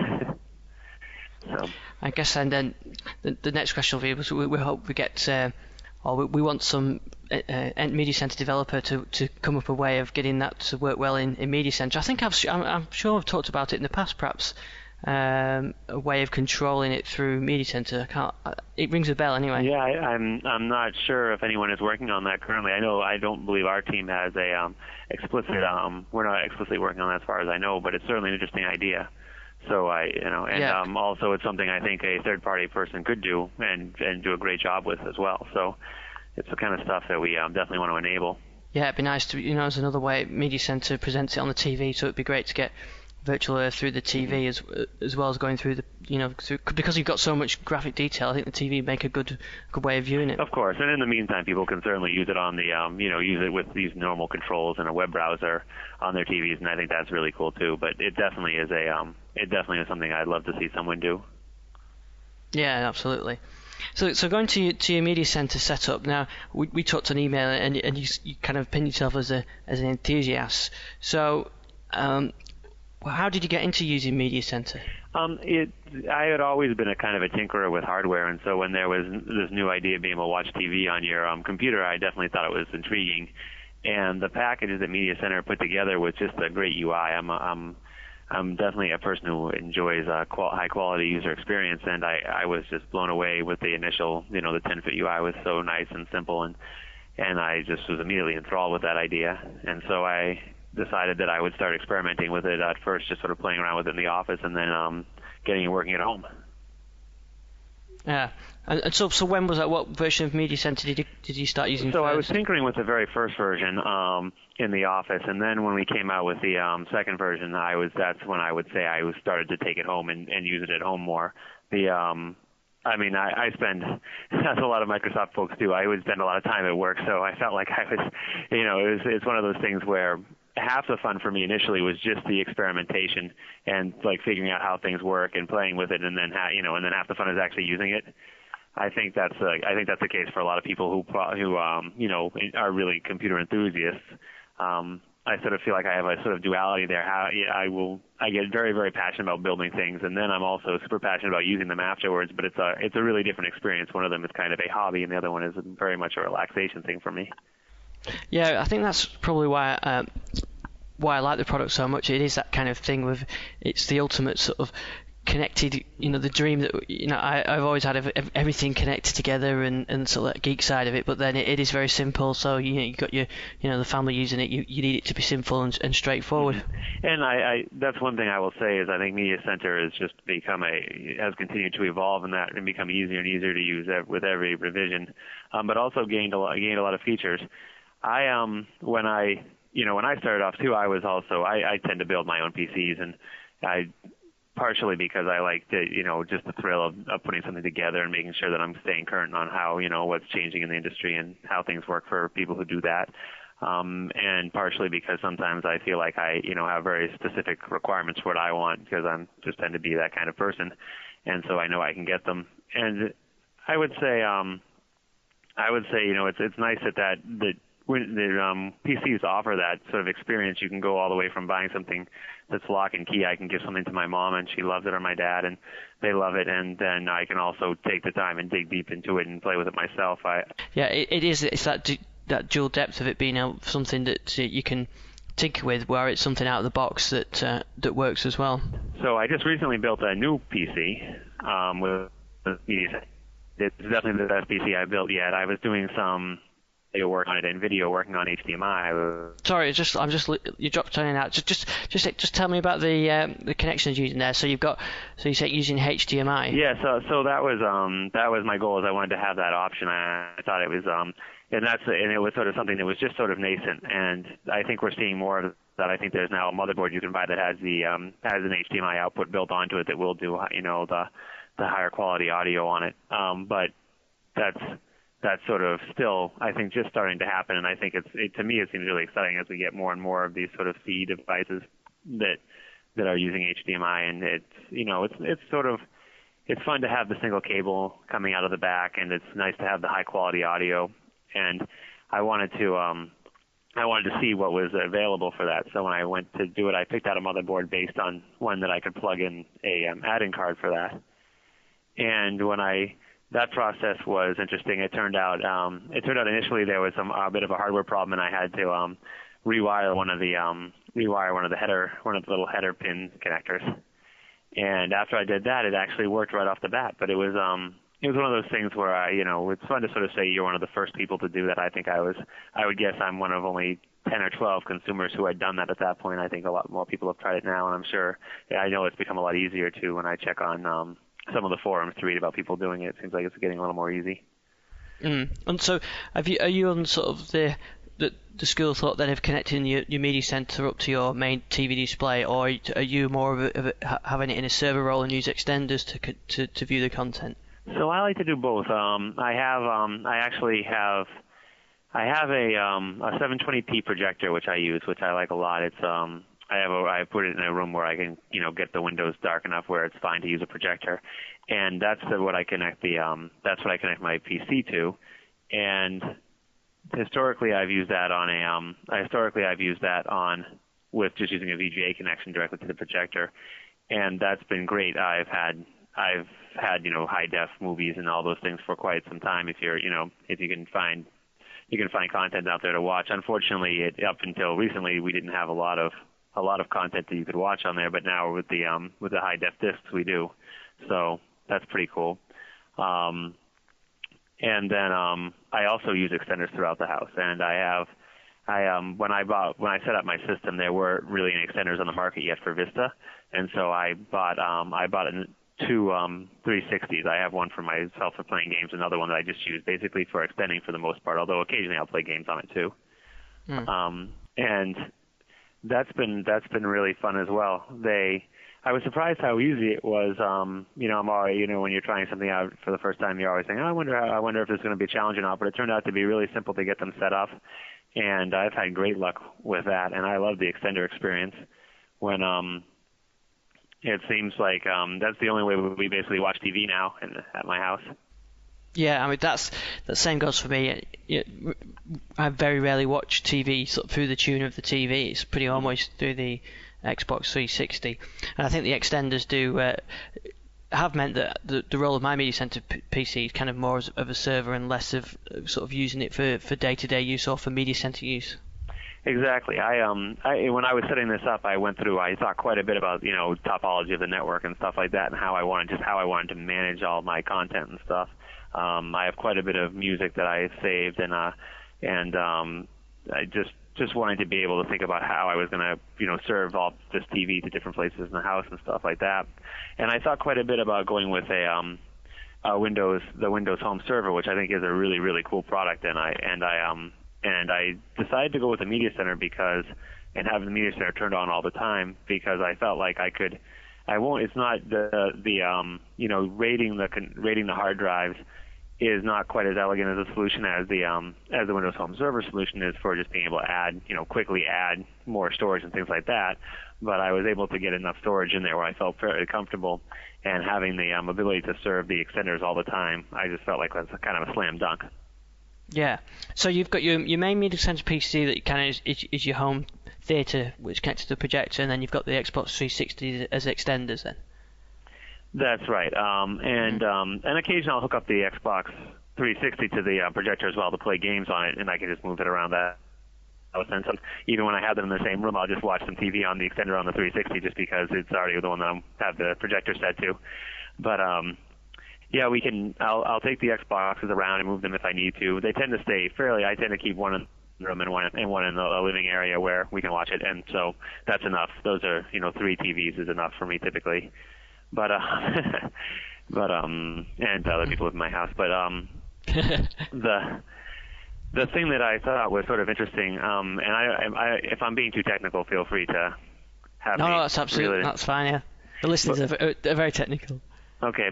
So I guess, and then the next question will be, we hope we get. We want some Media Center developer to come up a way of getting that to work well in Media Center. I think I'm sure I've talked about it in the past, perhaps a way of controlling it through Media Center. It rings a bell anyway. Yeah, I'm not sure if anyone is working on that currently. I don't believe our team has a explicit. We're not explicitly working on that as far as I know, but it's certainly an interesting idea. So also it's something I think a third-party person could do and do a great job with as well. So it's the kind of stuff that we definitely want to enable. Yeah, it'd be nice to, as another way Media Center presents it on the TV. So it'd be great to get virtual earth through the TV as well as going through the because you've got so much graphic detail. I think the TV make a good way of viewing it. Of course, and in the meantime, people can certainly use it on the use it with these normal controls in a web browser on their TVs, and I think that's really cool too. But it definitely is something I'd love to see someone do. Yeah, absolutely. So going to your media center setup now, we talked on email, and you kind of pinned yourself as an enthusiast. So how did you get into using Media Center? I had always been a kind of a tinkerer with hardware, and so when there was this new idea of being able to watch TV on your computer, I definitely thought it was intriguing. And the packages that Media Center put together was just a great UI. I'm definitely a person who enjoys high quality user experience, and I was just blown away with the initial, the 10-foot UI was so nice and simple, and I just was immediately enthralled with that idea. And so I decided that I would start experimenting with it at first, just sort of playing around with it in the office, and then getting it working at home. Yeah. And so when was that? What version of Media Center did you start using So first? I was tinkering with the very first version in the office, and then when we came out with the second version, that's when I would say I started to take it home and use it at home more. I spend, as a lot of Microsoft folks do, I would spend a lot of time at work, so I felt like I was, it's one of those things where half the fun for me initially was just the experimentation and like figuring out how things work and playing with it, and then and then half the fun is actually using it. I think that's the case for a lot of people who are really computer enthusiasts. I sort of feel like I have a sort of duality there. I get very, very passionate about building things, and then I'm also super passionate about using them afterwards. But it's a really different experience. One of them is kind of a hobby, and the other one is very much a relaxation thing for me. Yeah, I think that's probably why I like the product so much. It is that kind of thing with it's the ultimate sort of connected, the dream that I've always had of everything connected together and sort of that geek side of it. But then it is very simple. So you got your the family using it. You need it to be simple and straightforward. Mm-hmm. And I that's one thing I will say is I think Media Center has just has continued to evolve in that and become easier and easier to use with every revision, but also gained a lot of features. When I started off too, I tend to build my own PCs, and partially because I like just the thrill of putting something together and making sure that I'm staying current on how, what's changing in the industry and how things work for people who do that. And partially because sometimes I feel like I, have very specific requirements for what I want because I just tend to be that kind of person. And so I know I can get them. And I would say, it's nice that when the PCs offer that sort of experience. You can go all the way from buying something that's lock and key. I can give something to my mom and she loves it, or my dad and they love it, and then I can also take the time and dig deep into it and play with it myself. It's that dual depth of it being something that you can tinker with, where it's something out of the box that works as well. So I just recently built a new PC with it's definitely the best PC I built yet. I was doing some video work on it and video working on HDMI. Sorry, you dropped something out. Just tell me about the connections using there. So you said using HDMI. Yeah, so that was my goal. Is I wanted to have that option. I thought it was and it was sort of something that was just sort of nascent, and I think we're seeing more of that. I think there's now a motherboard you can buy that has an HDMI output built onto it that will do the higher quality audio on it. But that's sort of still, I think, just starting to happen, and I think to me it seems really exciting as we get more and more of these sort of C devices that are using HDMI, and it's fun to have the single cable coming out of the back, and it's nice to have the high quality audio, and I wanted to see what was available for that. So when I went to do it, I picked out a motherboard based on one that I could plug in a add-in card for that. And that process was interesting. It turned out initially there was a bit of a hardware problem, and I had to rewire one of the little header pin connectors. And after I did that, it actually worked right off the bat. But it was one of those things where it's fun to sort of say you're one of the first people to do that. I think I would guess I'm one of only 10 or 12 consumers who had done that at that point. I think a lot more people have tried it now, and I'm sure I know it's become a lot easier too when I check on some of the forums to read about people doing it. It seems like it's getting a little more easy. And so, are you on sort of the the school thought then of connecting your media center up to your main TV display, or are you more having it in a server role and use extenders to view the content? So I like to do both. I have a 720p projector which I use, which I like a lot. It's I put it in a room where I can get the windows dark enough where it's fine to use a projector, and that's what I connect my PC to. And historically I've used that with just using a VGA connection directly to the projector, and that's been great. I've had high def movies and all those things for quite some time. If you can find content out there to watch. Unfortunately, up until recently, we didn't have a lot of content that you could watch on there, but now with the high def discs, we do. So that's pretty cool. And then I also use extenders throughout the house, and when I set up my system, there weren't really any extenders on the market yet for Vista, and so I bought two 360s. I have one for myself for playing games, another one that I just use basically for extending for the most part, although occasionally I'll play games on it too. And that's been really fun as well. I was surprised how easy it was. I'm already, when you're trying something out for the first time, you're always saying, I wonder if it's going to be a challenge or not, but it turned out to be really simple to get them set up, and I've had great luck with that, and I love the extender experience when it seems like that's the only way we basically watch TV now at my house. Yeah, I mean the same goes for me. I very rarely watch TV sort of through the tune of the TV. It's pretty almost through the Xbox 360, and I think the extenders have meant that the role of my media center PC is kind of more of a server and less of sort of using it for day-to-day use or for media center use. Exactly. When I was setting this up, I thought quite a bit about topology of the network and stuff like that, and how I wanted to manage all my content and stuff. I have quite a bit of music that I saved, and I just wanted to be able to think about how I was going to serve all this TV to different places in the house and stuff like that. And I thought quite a bit about going with the Windows Home Server, which I think is a really, really cool product, and I decided to go with the Media Center and have the Media Center turned on all the time, because I felt like it's not rating the hard drives is not quite as elegant as a solution as the Windows Home Server solution is for just being able to quickly add more storage and things like that. But I was able to get enough storage in there where I felt fairly comfortable, and having the ability to serve the extenders all the time, I just felt like that's kind of a slam dunk. Yeah. So you've got your main media center PC that kind of is your home theater, which connects to the projector, and then you've got the Xbox 360 as extenders then. That's right. And occasionally I'll hook up the Xbox 360 to the projector as well to play games on it, and I can just move it around that. And so even when I have them in the same room, I'll just watch some TV on the extender on the 360 just because it's already the one that I have the projector set to. But yeah, I'll take the Xboxes around and move them if I need to. They tend to stay I tend to keep one in the room and one in the living area where we can watch it, and so that's enough. Those are 3 TVs is enough for me typically. But and other people live in my house. But the thing that I thought was sort of interesting, and I if I'm being too technical, feel free to have me. No, that's absolutely that's fine. Yeah, the listeners are very technical. Okay,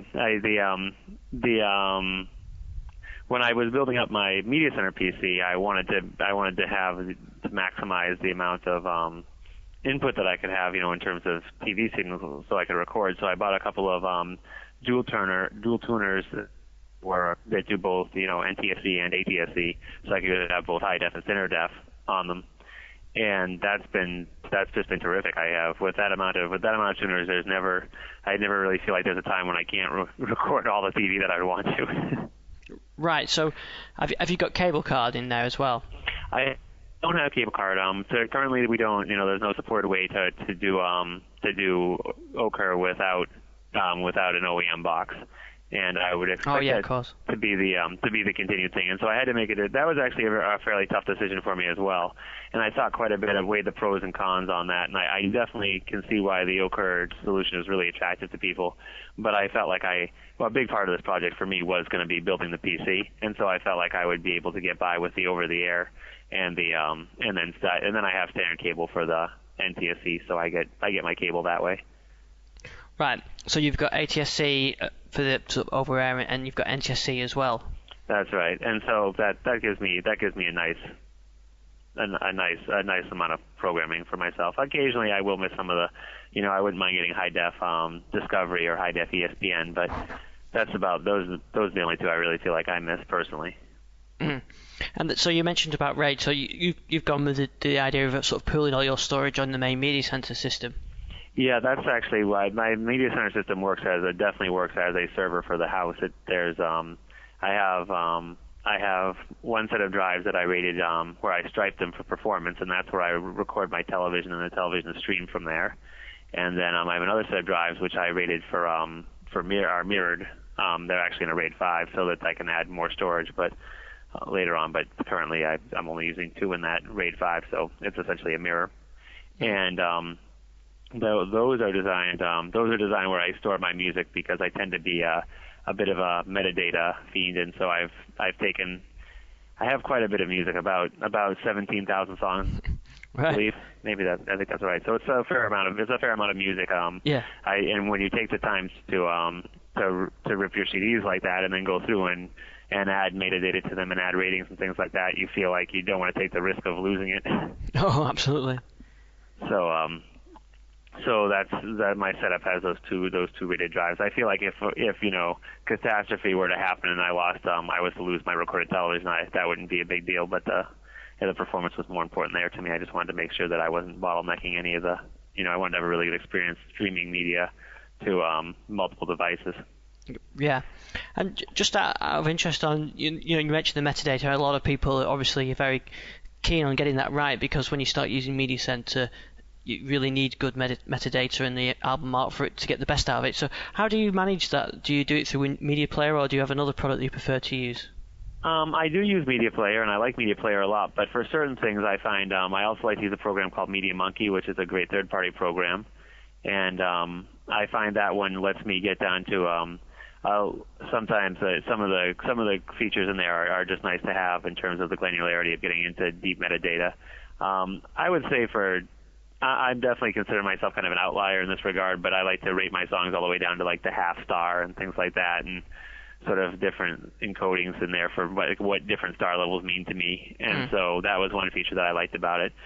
when I was building up my Media Center PC, I wanted to maximize the amount of input that I could have, in terms of TV signals, so I could record. So I bought a couple of dual tuners where they do both, NTSC and ATSC, so I could have both high def and center def on them. And that's just been terrific. I have with that amount of tuners, I never really feel like there's a time when I can't record all the TV that I would want to. Right. So have you got cable card in there as well? I don't have a cable card. So currently we don't. There's no supported way to do Ochre without an OEM box. and I would expect of course. to be the continued thing. And so I had to make it. That was actually a fairly tough decision for me as well. And I thought quite a bit of weighed the pros and cons on that. And I definitely can see why the Ocher solution is really attractive to people. But I felt like a big part of this project for me was going to be building the PC, and so I felt like I would be able to get by with the over-the-air and the and then I have standard cable for the NTSC, so I get my cable that way. Right. So you've got ATSC for the sort of over-air, and you've got NTSC as well. That's right, and so that gives me a nice amount of programming for myself. Occasionally, I will miss some of the, I wouldn't mind getting high def Discovery or high def ESPN, but that's about those are the only two I really feel like I miss personally. Mm. And so you mentioned about RAID. So you've gone with the idea of sort of pooling all your storage on the main media center system. Yeah, that's actually why my media center system definitely works as a server for the house. I have one set of drives that I rated where I striped them for performance, and that's where I record my television, and the television is streamed from there. And then I have another set of drives which I rated for mirrored. They're actually in a RAID 5 so that I can add more storage, but later on. But currently I'm only using 2 in that RAID 5, so it's essentially a mirror. And those are designed where I store my music because I tend to be a bit of a metadata fiend, and so I have quite a bit of music, about 17,000 songs, right. I believe. I think that's right. So it's a fair amount of music. Yeah. And when you take the time to rip your CDs like that and then go through and add metadata to them and add ratings and things like that, you feel like you don't want to take the risk of losing it. Oh, absolutely. So that my setup has those two rated drives. I feel like if catastrophe were to happen and I was to lose my recorded television, that wouldn't be a big deal. But the performance was more important there to me. I just wanted to make sure that I wasn't bottlenecking any of the. I wanted to have a really good experience streaming media to multiple devices. Yeah, and just out of interest you mentioned the metadata. A lot of people obviously are very keen on getting that right, because when you start using Media Center, you really need good metadata in the album art for it to get the best out of it. So how do you manage that? Do you do it through Media Player, or do you have another product that you prefer to use? I do use Media Player, and I like Media Player a lot, but for certain things I find I also like to use a program called Media Monkey, which is a great third-party program, and I find that one lets me get down to sometimes some of the features in there are just nice to have in terms of the granularity of getting into deep metadata. I would say I definitely consider myself kind of an outlier in this regard, but I like to rate my songs all the way down to like the half star and things like that, and sort of different encodings in there for what different star levels mean to me. And so that was one feature that I liked about it.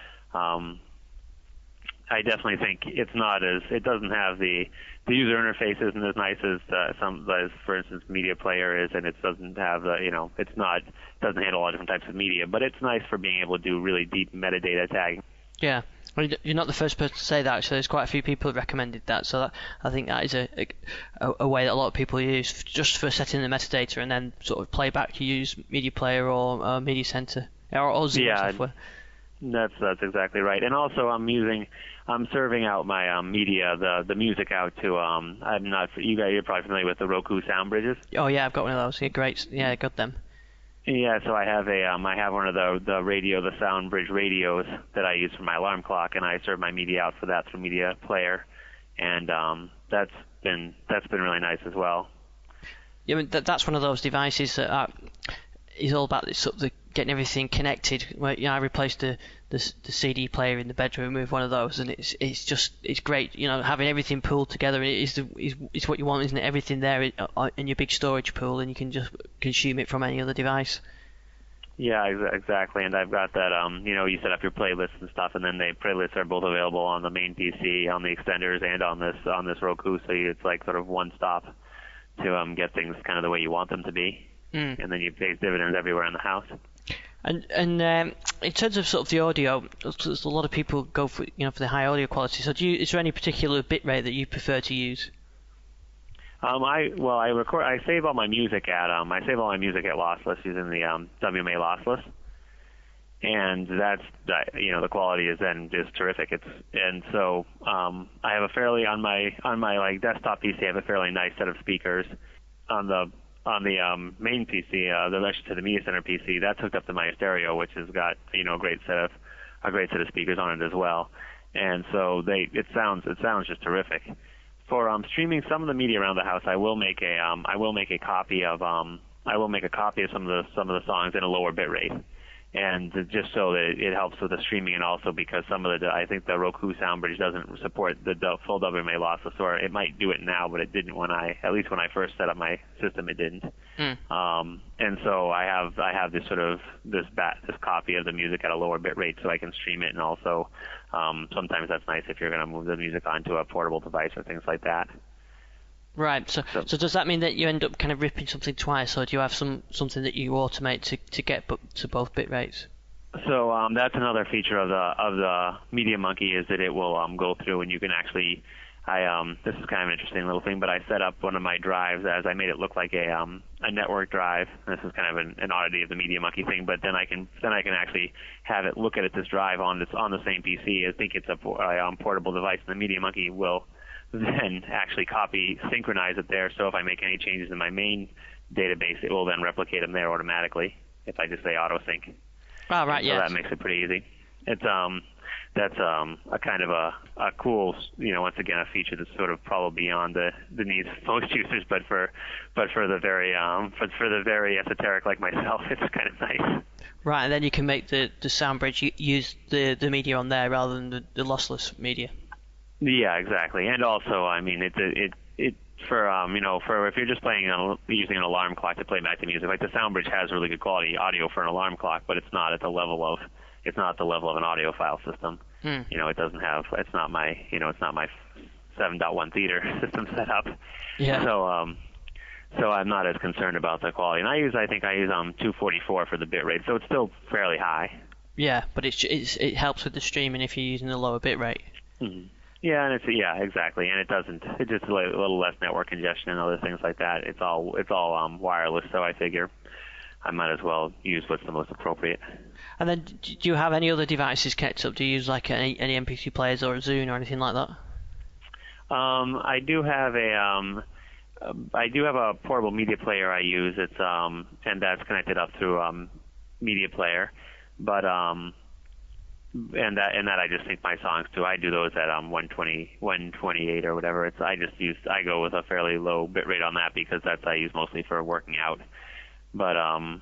I definitely think it doesn't have the user interface isn't as nice as for instance Media Player is, and it doesn't have doesn't handle a lot of different types of media, but it's nice for being able to do really deep metadata tagging. Yeah. Well, you're not the first person to say that. So there's quite a few people who recommended that. So I think that is a way that a lot of people use just for setting the metadata, and then sort of playback. You use Media Player or Media Center or Zero software. That's exactly right. And also I'm serving out my media, the music out to you're probably familiar with the Roku sound bridges. Oh yeah, I've got one of those. Yeah, great. Yeah, I got them. Yeah, so I have one of the sound bridge radios that I use for my alarm clock, and I serve my media out for that through Media Player, and that's been really nice as well. Yeah, I mean, that's one of those devices that is all about sort of getting everything connected. Where I replaced the CD player in the bedroom with one of those, and it's great. Having everything pooled together is what you want, isn't it? Everything there in your big storage pool, and you can just consume it from any other device. Yeah, exactly. And I've got that. You set up your playlists and stuff, and then the playlists are both available on the main PC, on the extenders, and on this Roku. So it's like sort of one stop to get things kind of the way you want them to be, and then you pay dividends everywhere in the house. And in terms of sort of the audio, a lot of people go for for the high audio quality. So is there any particular bitrate that you prefer to use? I save all my music at lossless using the WMA lossless, and that's the quality is then just terrific. I have a fairly on my like desktop PC I have a fairly nice set of speakers, main PC, the Media Center PC, that's hooked up to my stereo, which has got a great set of speakers on it as well, and so it sounds just terrific. For streaming some of the media around the house, I will make a copy of some of the songs in a lower bit rate, and just so that it helps with the streaming, and also because I think the Roku Soundbridge doesn't support the full WMA lossless, or it might do it now, but it didn't at least when I first set up my system, it didn't. And so I have this this copy of the music at a lower bit rate, so I can stream it, and also sometimes that's nice if you're going to move the music onto a portable device or things like that. Right. So does that mean that you end up kind of ripping something twice, or do you have something that you automate to get to both bit rates? So that's another feature of the Media Monkey, is that it will go through, and you can actually. This is kind of an interesting little thing, but I set up one of my drives as I made it look like a network drive. This is kind of an oddity of the Media Monkey thing, but then I can actually have it look at this drive on the same PC. I think it's a portable device, and the Media Monkey will then actually synchronize it there. So if I make any changes in my main database, it will then replicate them there automatically if I just say auto sync. Oh, right, yeah. So that makes it pretty easy. It's that's a kind of a cool, once again, a feature that's sort of probably beyond the needs of most users, but for the very esoteric like myself, it's kind of nice. Right, and then you can make the Soundbridge use the media on there rather than the lossless media. Yeah, exactly. And also, I mean, for if you're just using an alarm clock to play back the music, like the Soundbridge has really good quality audio for an alarm clock, but it's not at the level of an audiophile system. It doesn't have. It's not my 7.1 theater system set up. Yeah. So I'm not as concerned about the quality. And I think I use 244 for the bit rate, so it's still fairly high. Yeah, but it helps with the streaming if you're using the lower bit rate. Mm-hmm. Yeah, and exactly, and it's just a little less network congestion and other things like that. It's all wireless, so I figure I might as well use what's the most appropriate. And then, do you have any other devices connected up? Do you use like any MP3 players or a Zune or anything like that? I do have a portable media player I use. It's and that's connected up through Media Player, but and that I just sync my songs to. I do those at 128 or whatever. I go with a fairly low bit rate on that because I use mostly for working out. But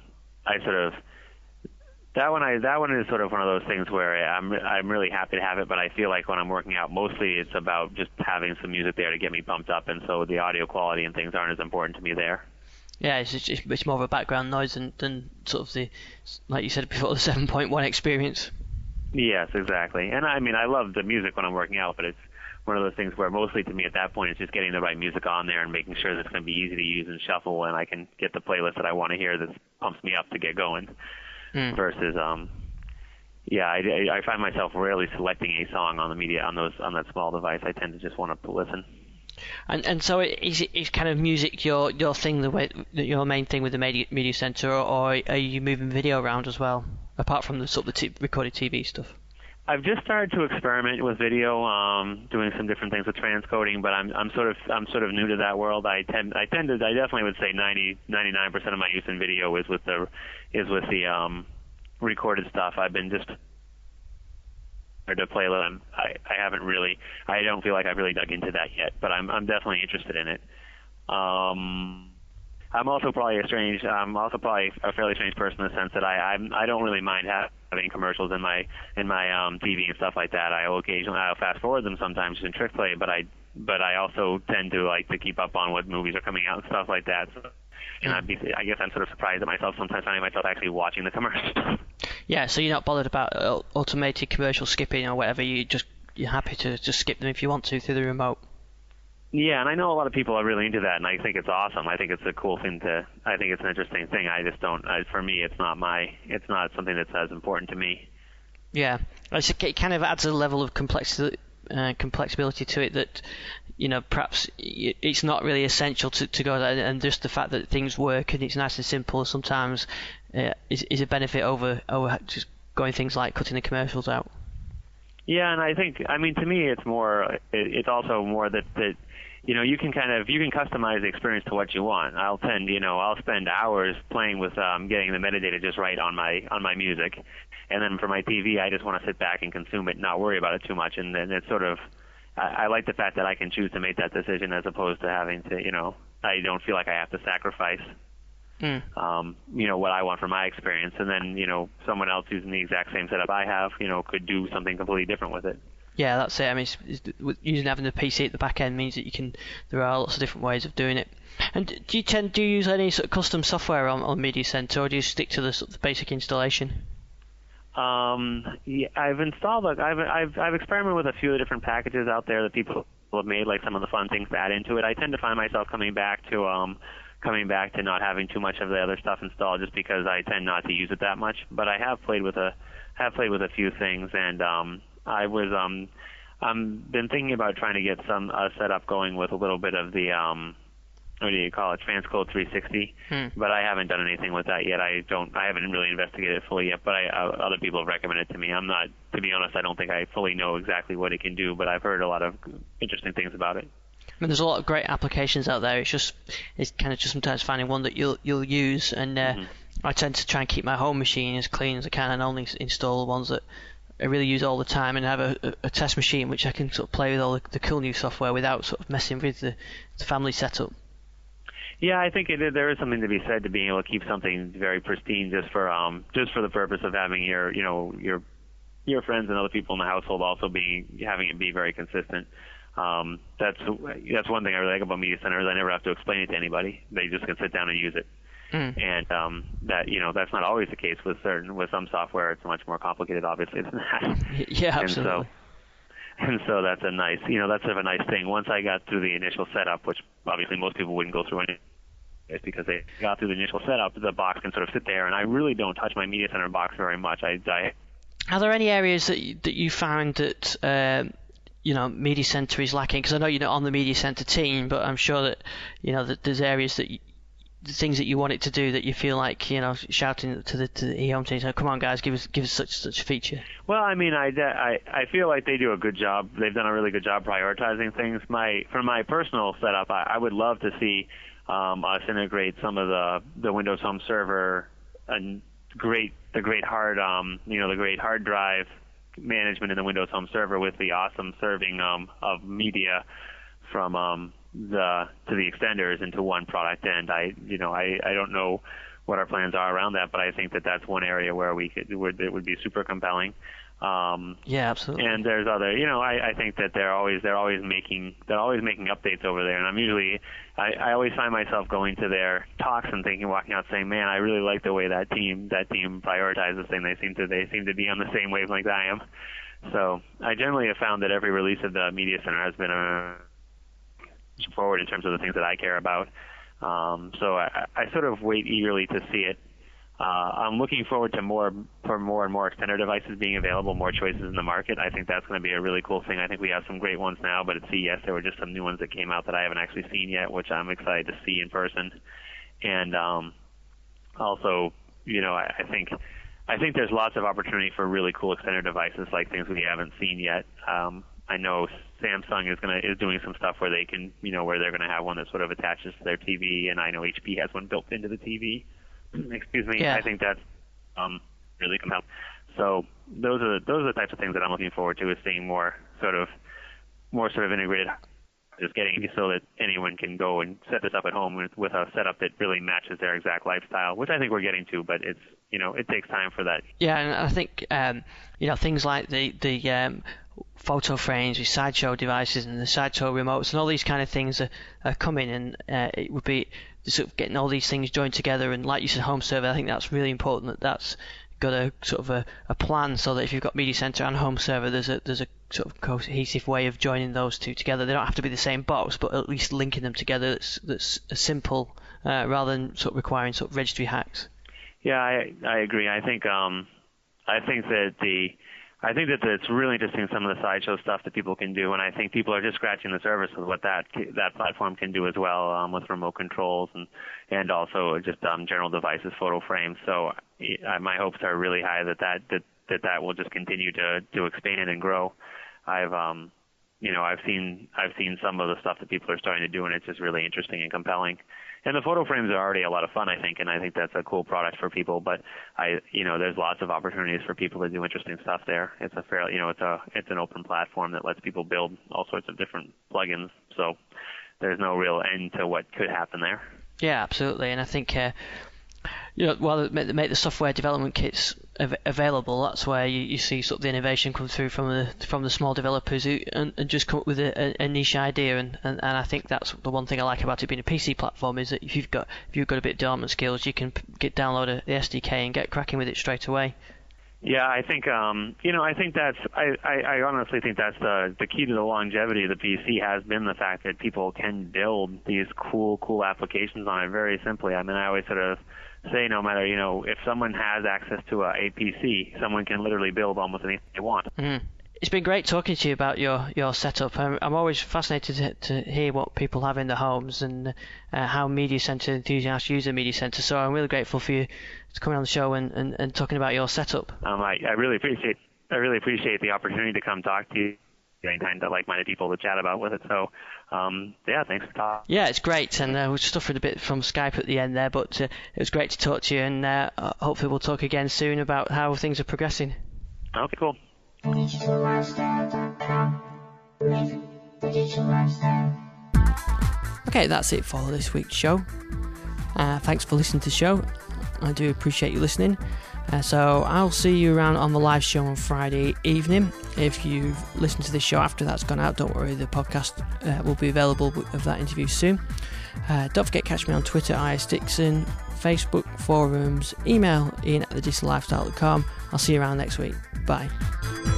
that one is sort of one of those things where I'm really happy to have it, but I feel like when I'm working out, mostly it's about just having some music there to get me pumped up, and so the audio quality and things aren't as important to me there. Yeah, it's more of a background noise than sort of the, like you said before, the 7.1 experience. Yes, exactly. And I mean, I love the music when I'm working out, but it's one of those things where mostly to me at that point it's just getting the right music on there and making sure that it's going to be easy to use and shuffle, and I can get the playlist that I want to hear that pumps me up to get going. Versus, I find myself rarely selecting a song on the media on that small device. I tend to just want to listen. And so is kind of music your thing, your main thing with the media center, or are you moving video around as well, apart from the sort of recorded TV stuff? I've just started to experiment with video, doing some different things with transcoding, but I'm sort of new to that world. I definitely would say 99% of my use in video is with the recorded stuff. I've been just to play them. I don't feel like I've really dug into that yet, but I'm definitely interested in it. I'm also probably a fairly strange person in the sense that I don't really mind having commercials in my TV and stuff like that. I'll fast forward them sometimes in trick play, but I also tend to like to keep up on what movies are coming out and stuff like that. So, I guess I'm sort of surprised at myself sometimes finding myself actually watching the commercials. Yeah, so you're not bothered about automated commercial skipping or whatever. You're happy to just skip them if you want to through the remote. Yeah, and I know a lot of people are really into that, and I think it's awesome. I think it's a cool thing I think it's an interesting thing. I just don't. For me, it's not something that's as important to me. Yeah, it kind of adds a level of complexity to it that, perhaps it's not really essential to go there, and just the fact that things work and it's nice and simple sometimes is a benefit over just going things like cutting the commercials out. Yeah, and I think, to me, it's also more that you can customize the experience to what you want. I'll spend hours playing with getting the metadata just right on my music, and then for my TV, I just want to sit back and consume it, and not worry about it too much. And then it's sort of, I like the fact that I can choose to make that decision as opposed to having to, I don't feel like I have to sacrifice, what I want for my experience, and then someone else using the exact same setup I have, could do something completely different with it. Yeah, that's it. I mean, using having the PC at the back end means that there are lots of different ways of doing it. And do you use any sort of custom software on Media Center, or do you stick to the sort of basic installation? Yeah, I've installed. I've experimented with a few of the different packages out there that people have made, like some of the fun things to add into it. I tend to find myself coming back to not having too much of the other stuff installed, just because I tend not to use it that much. But I have played with a few things, and I'm been thinking about trying to get some setup going with a little bit of the what do you call it, Transcode 360, but I haven't done anything with that yet. I haven't really investigated it fully yet, but other people have recommended it to me. To be honest, I don't think I fully know exactly what it can do, but I've heard a lot of interesting things about it. I mean, there's a lot of great applications out there. It's kind of just sometimes finding one that you'll use, and I tend to try and keep my home machine as clean as I can, and only install the ones that I really use all the time, and have a test machine which I can sort of play with all the cool new software without sort of messing with the family setup. Yeah, I think there is something to be said to being able to keep something very pristine just for the purpose of having your friends and other people in the household also having it be very consistent. That's one thing I really like about Media Center is I never have to explain it to anybody. They just can sit down and use it. And that's not always the case with some software. It's much more complicated, obviously, than that. Yeah, absolutely. And so that's a nice, that's sort of a nice thing. Once I got through the initial setup, which obviously most people wouldn't go through anyway, because they got through the initial setup, the box can sort of sit there, and I really don't touch my Media Center box very much. Are there any areas that you found that Media Center is lacking? Because I know you're not on the Media Center team, but I'm sure that that there's areas that the things that you want it to do that you feel like shouting to the eHome team, so come on guys, give us such a feature. Well, I mean, I feel like they do a good job. They've done a really good job prioritizing things. For my personal setup, I would love to see us integrate some of the Windows Home Server and the great hard drive management in the Windows Home Server with the awesome serving of media from to the extenders into one product. And I don't know what our plans are around that, but I think that that's one area where it would be super compelling. Yeah, absolutely. And there's other, I think that they're always making updates over there, and I always find myself going to their talks and walking out saying, man, I really like the way that team prioritizes things. They seem to be on the same wavelength I am. So I generally have found that every release of the Media Center has been a forward in terms of the things that I care about. So I sort of wait eagerly to see it. I'm looking forward to more and more extender devices being available, more choices in the market. I think that's going to be a really cool thing. I think we have some great ones now, but at CES there were just some new ones that came out that I haven't actually seen yet, which I'm excited to see in person. And also, I think there's lots of opportunity for really cool extender devices, like things we haven't seen yet. I know Samsung is doing some stuff where they can, where they're going to have one that sort of attaches to their TV, and I know HP has one built into the TV. Excuse me. Yeah. I think that's really compelling. So those are the types of things that I'm looking forward to, is seeing more sort of integrated, just getting so that anyone can go and set this up at home with a setup that really matches their exact lifestyle, which I think we're getting to, but it's it takes time for that. Yeah, and I think things like the photo frames with Sideshow devices and the Sideshow remotes and all these kind of things are coming, and it would be sort of getting all these things joined together. And like you said, Home Server, I think that's really important, that's got a sort of a plan, so that if you've got Media Center and Home Server, there's a sort of cohesive way of joining those two together. They don't have to be the same box, but at least linking them together that's simple, rather than sort of requiring sort of registry hacks. Yeah, I agree. I think that it's really interesting, some of the Sideshow stuff that people can do, and I think people are just scratching the surface with what that platform can do as well, with remote controls and also just general devices, photo frames. So my hopes are really high that will just continue to expand and grow. I've seen some of the stuff that people are starting to do, and it's just really interesting and compelling. And the photo frames are already a lot of fun, I think, and I think that's a cool product for people. But there's lots of opportunities for people to do interesting stuff there. It's a fairly, it's an open platform that lets people build all sorts of different plugins. So there's no real end to what could happen there. Yeah, absolutely. And I think while they make the software development kits available, that's where you see sort of the innovation come through from the small developers who and just come up with a niche idea, and I think that's the one thing I like about it being a PC platform, is that if you've got a bit of development skills, you can download the SDK and get cracking with it straight away. Yeah, I think I think I honestly think that's the key to the longevity of the PC has been the fact that people can build these cool applications on it very simply. I mean, I always sort of say, no matter, if someone has access to a PC, someone can literally build almost anything they want. It's been great talking to you about your setup. I'm always fascinated to hear what people have in their homes and how Media Center enthusiasts use the Media Center. So I'm really grateful for you to come on the show and talking about your setup. I really appreciate the opportunity to come talk to you. Anytime to like-minded people to chat about with it. So, thanks for talking. Yeah, it's great, and we're suffering a bit from Skype at the end there, but it was great to talk to you, and hopefully we'll talk again soon about how things are progressing. Okay, cool. DigitalLifestyle.com. Live the digital lifestyle. Okay, that's it for this week's show. Thanks for listening to the show. I do appreciate you listening. So I'll see you around on the live show on Friday evening. If you've listened to this show after that's gone out, don't worry, the podcast will be available of that interview soon. Don't forget to catch me on Twitter, ISDixon, Facebook, forums, email ian@thedigital.lifestyle.com. I'll see you around next week. Bye.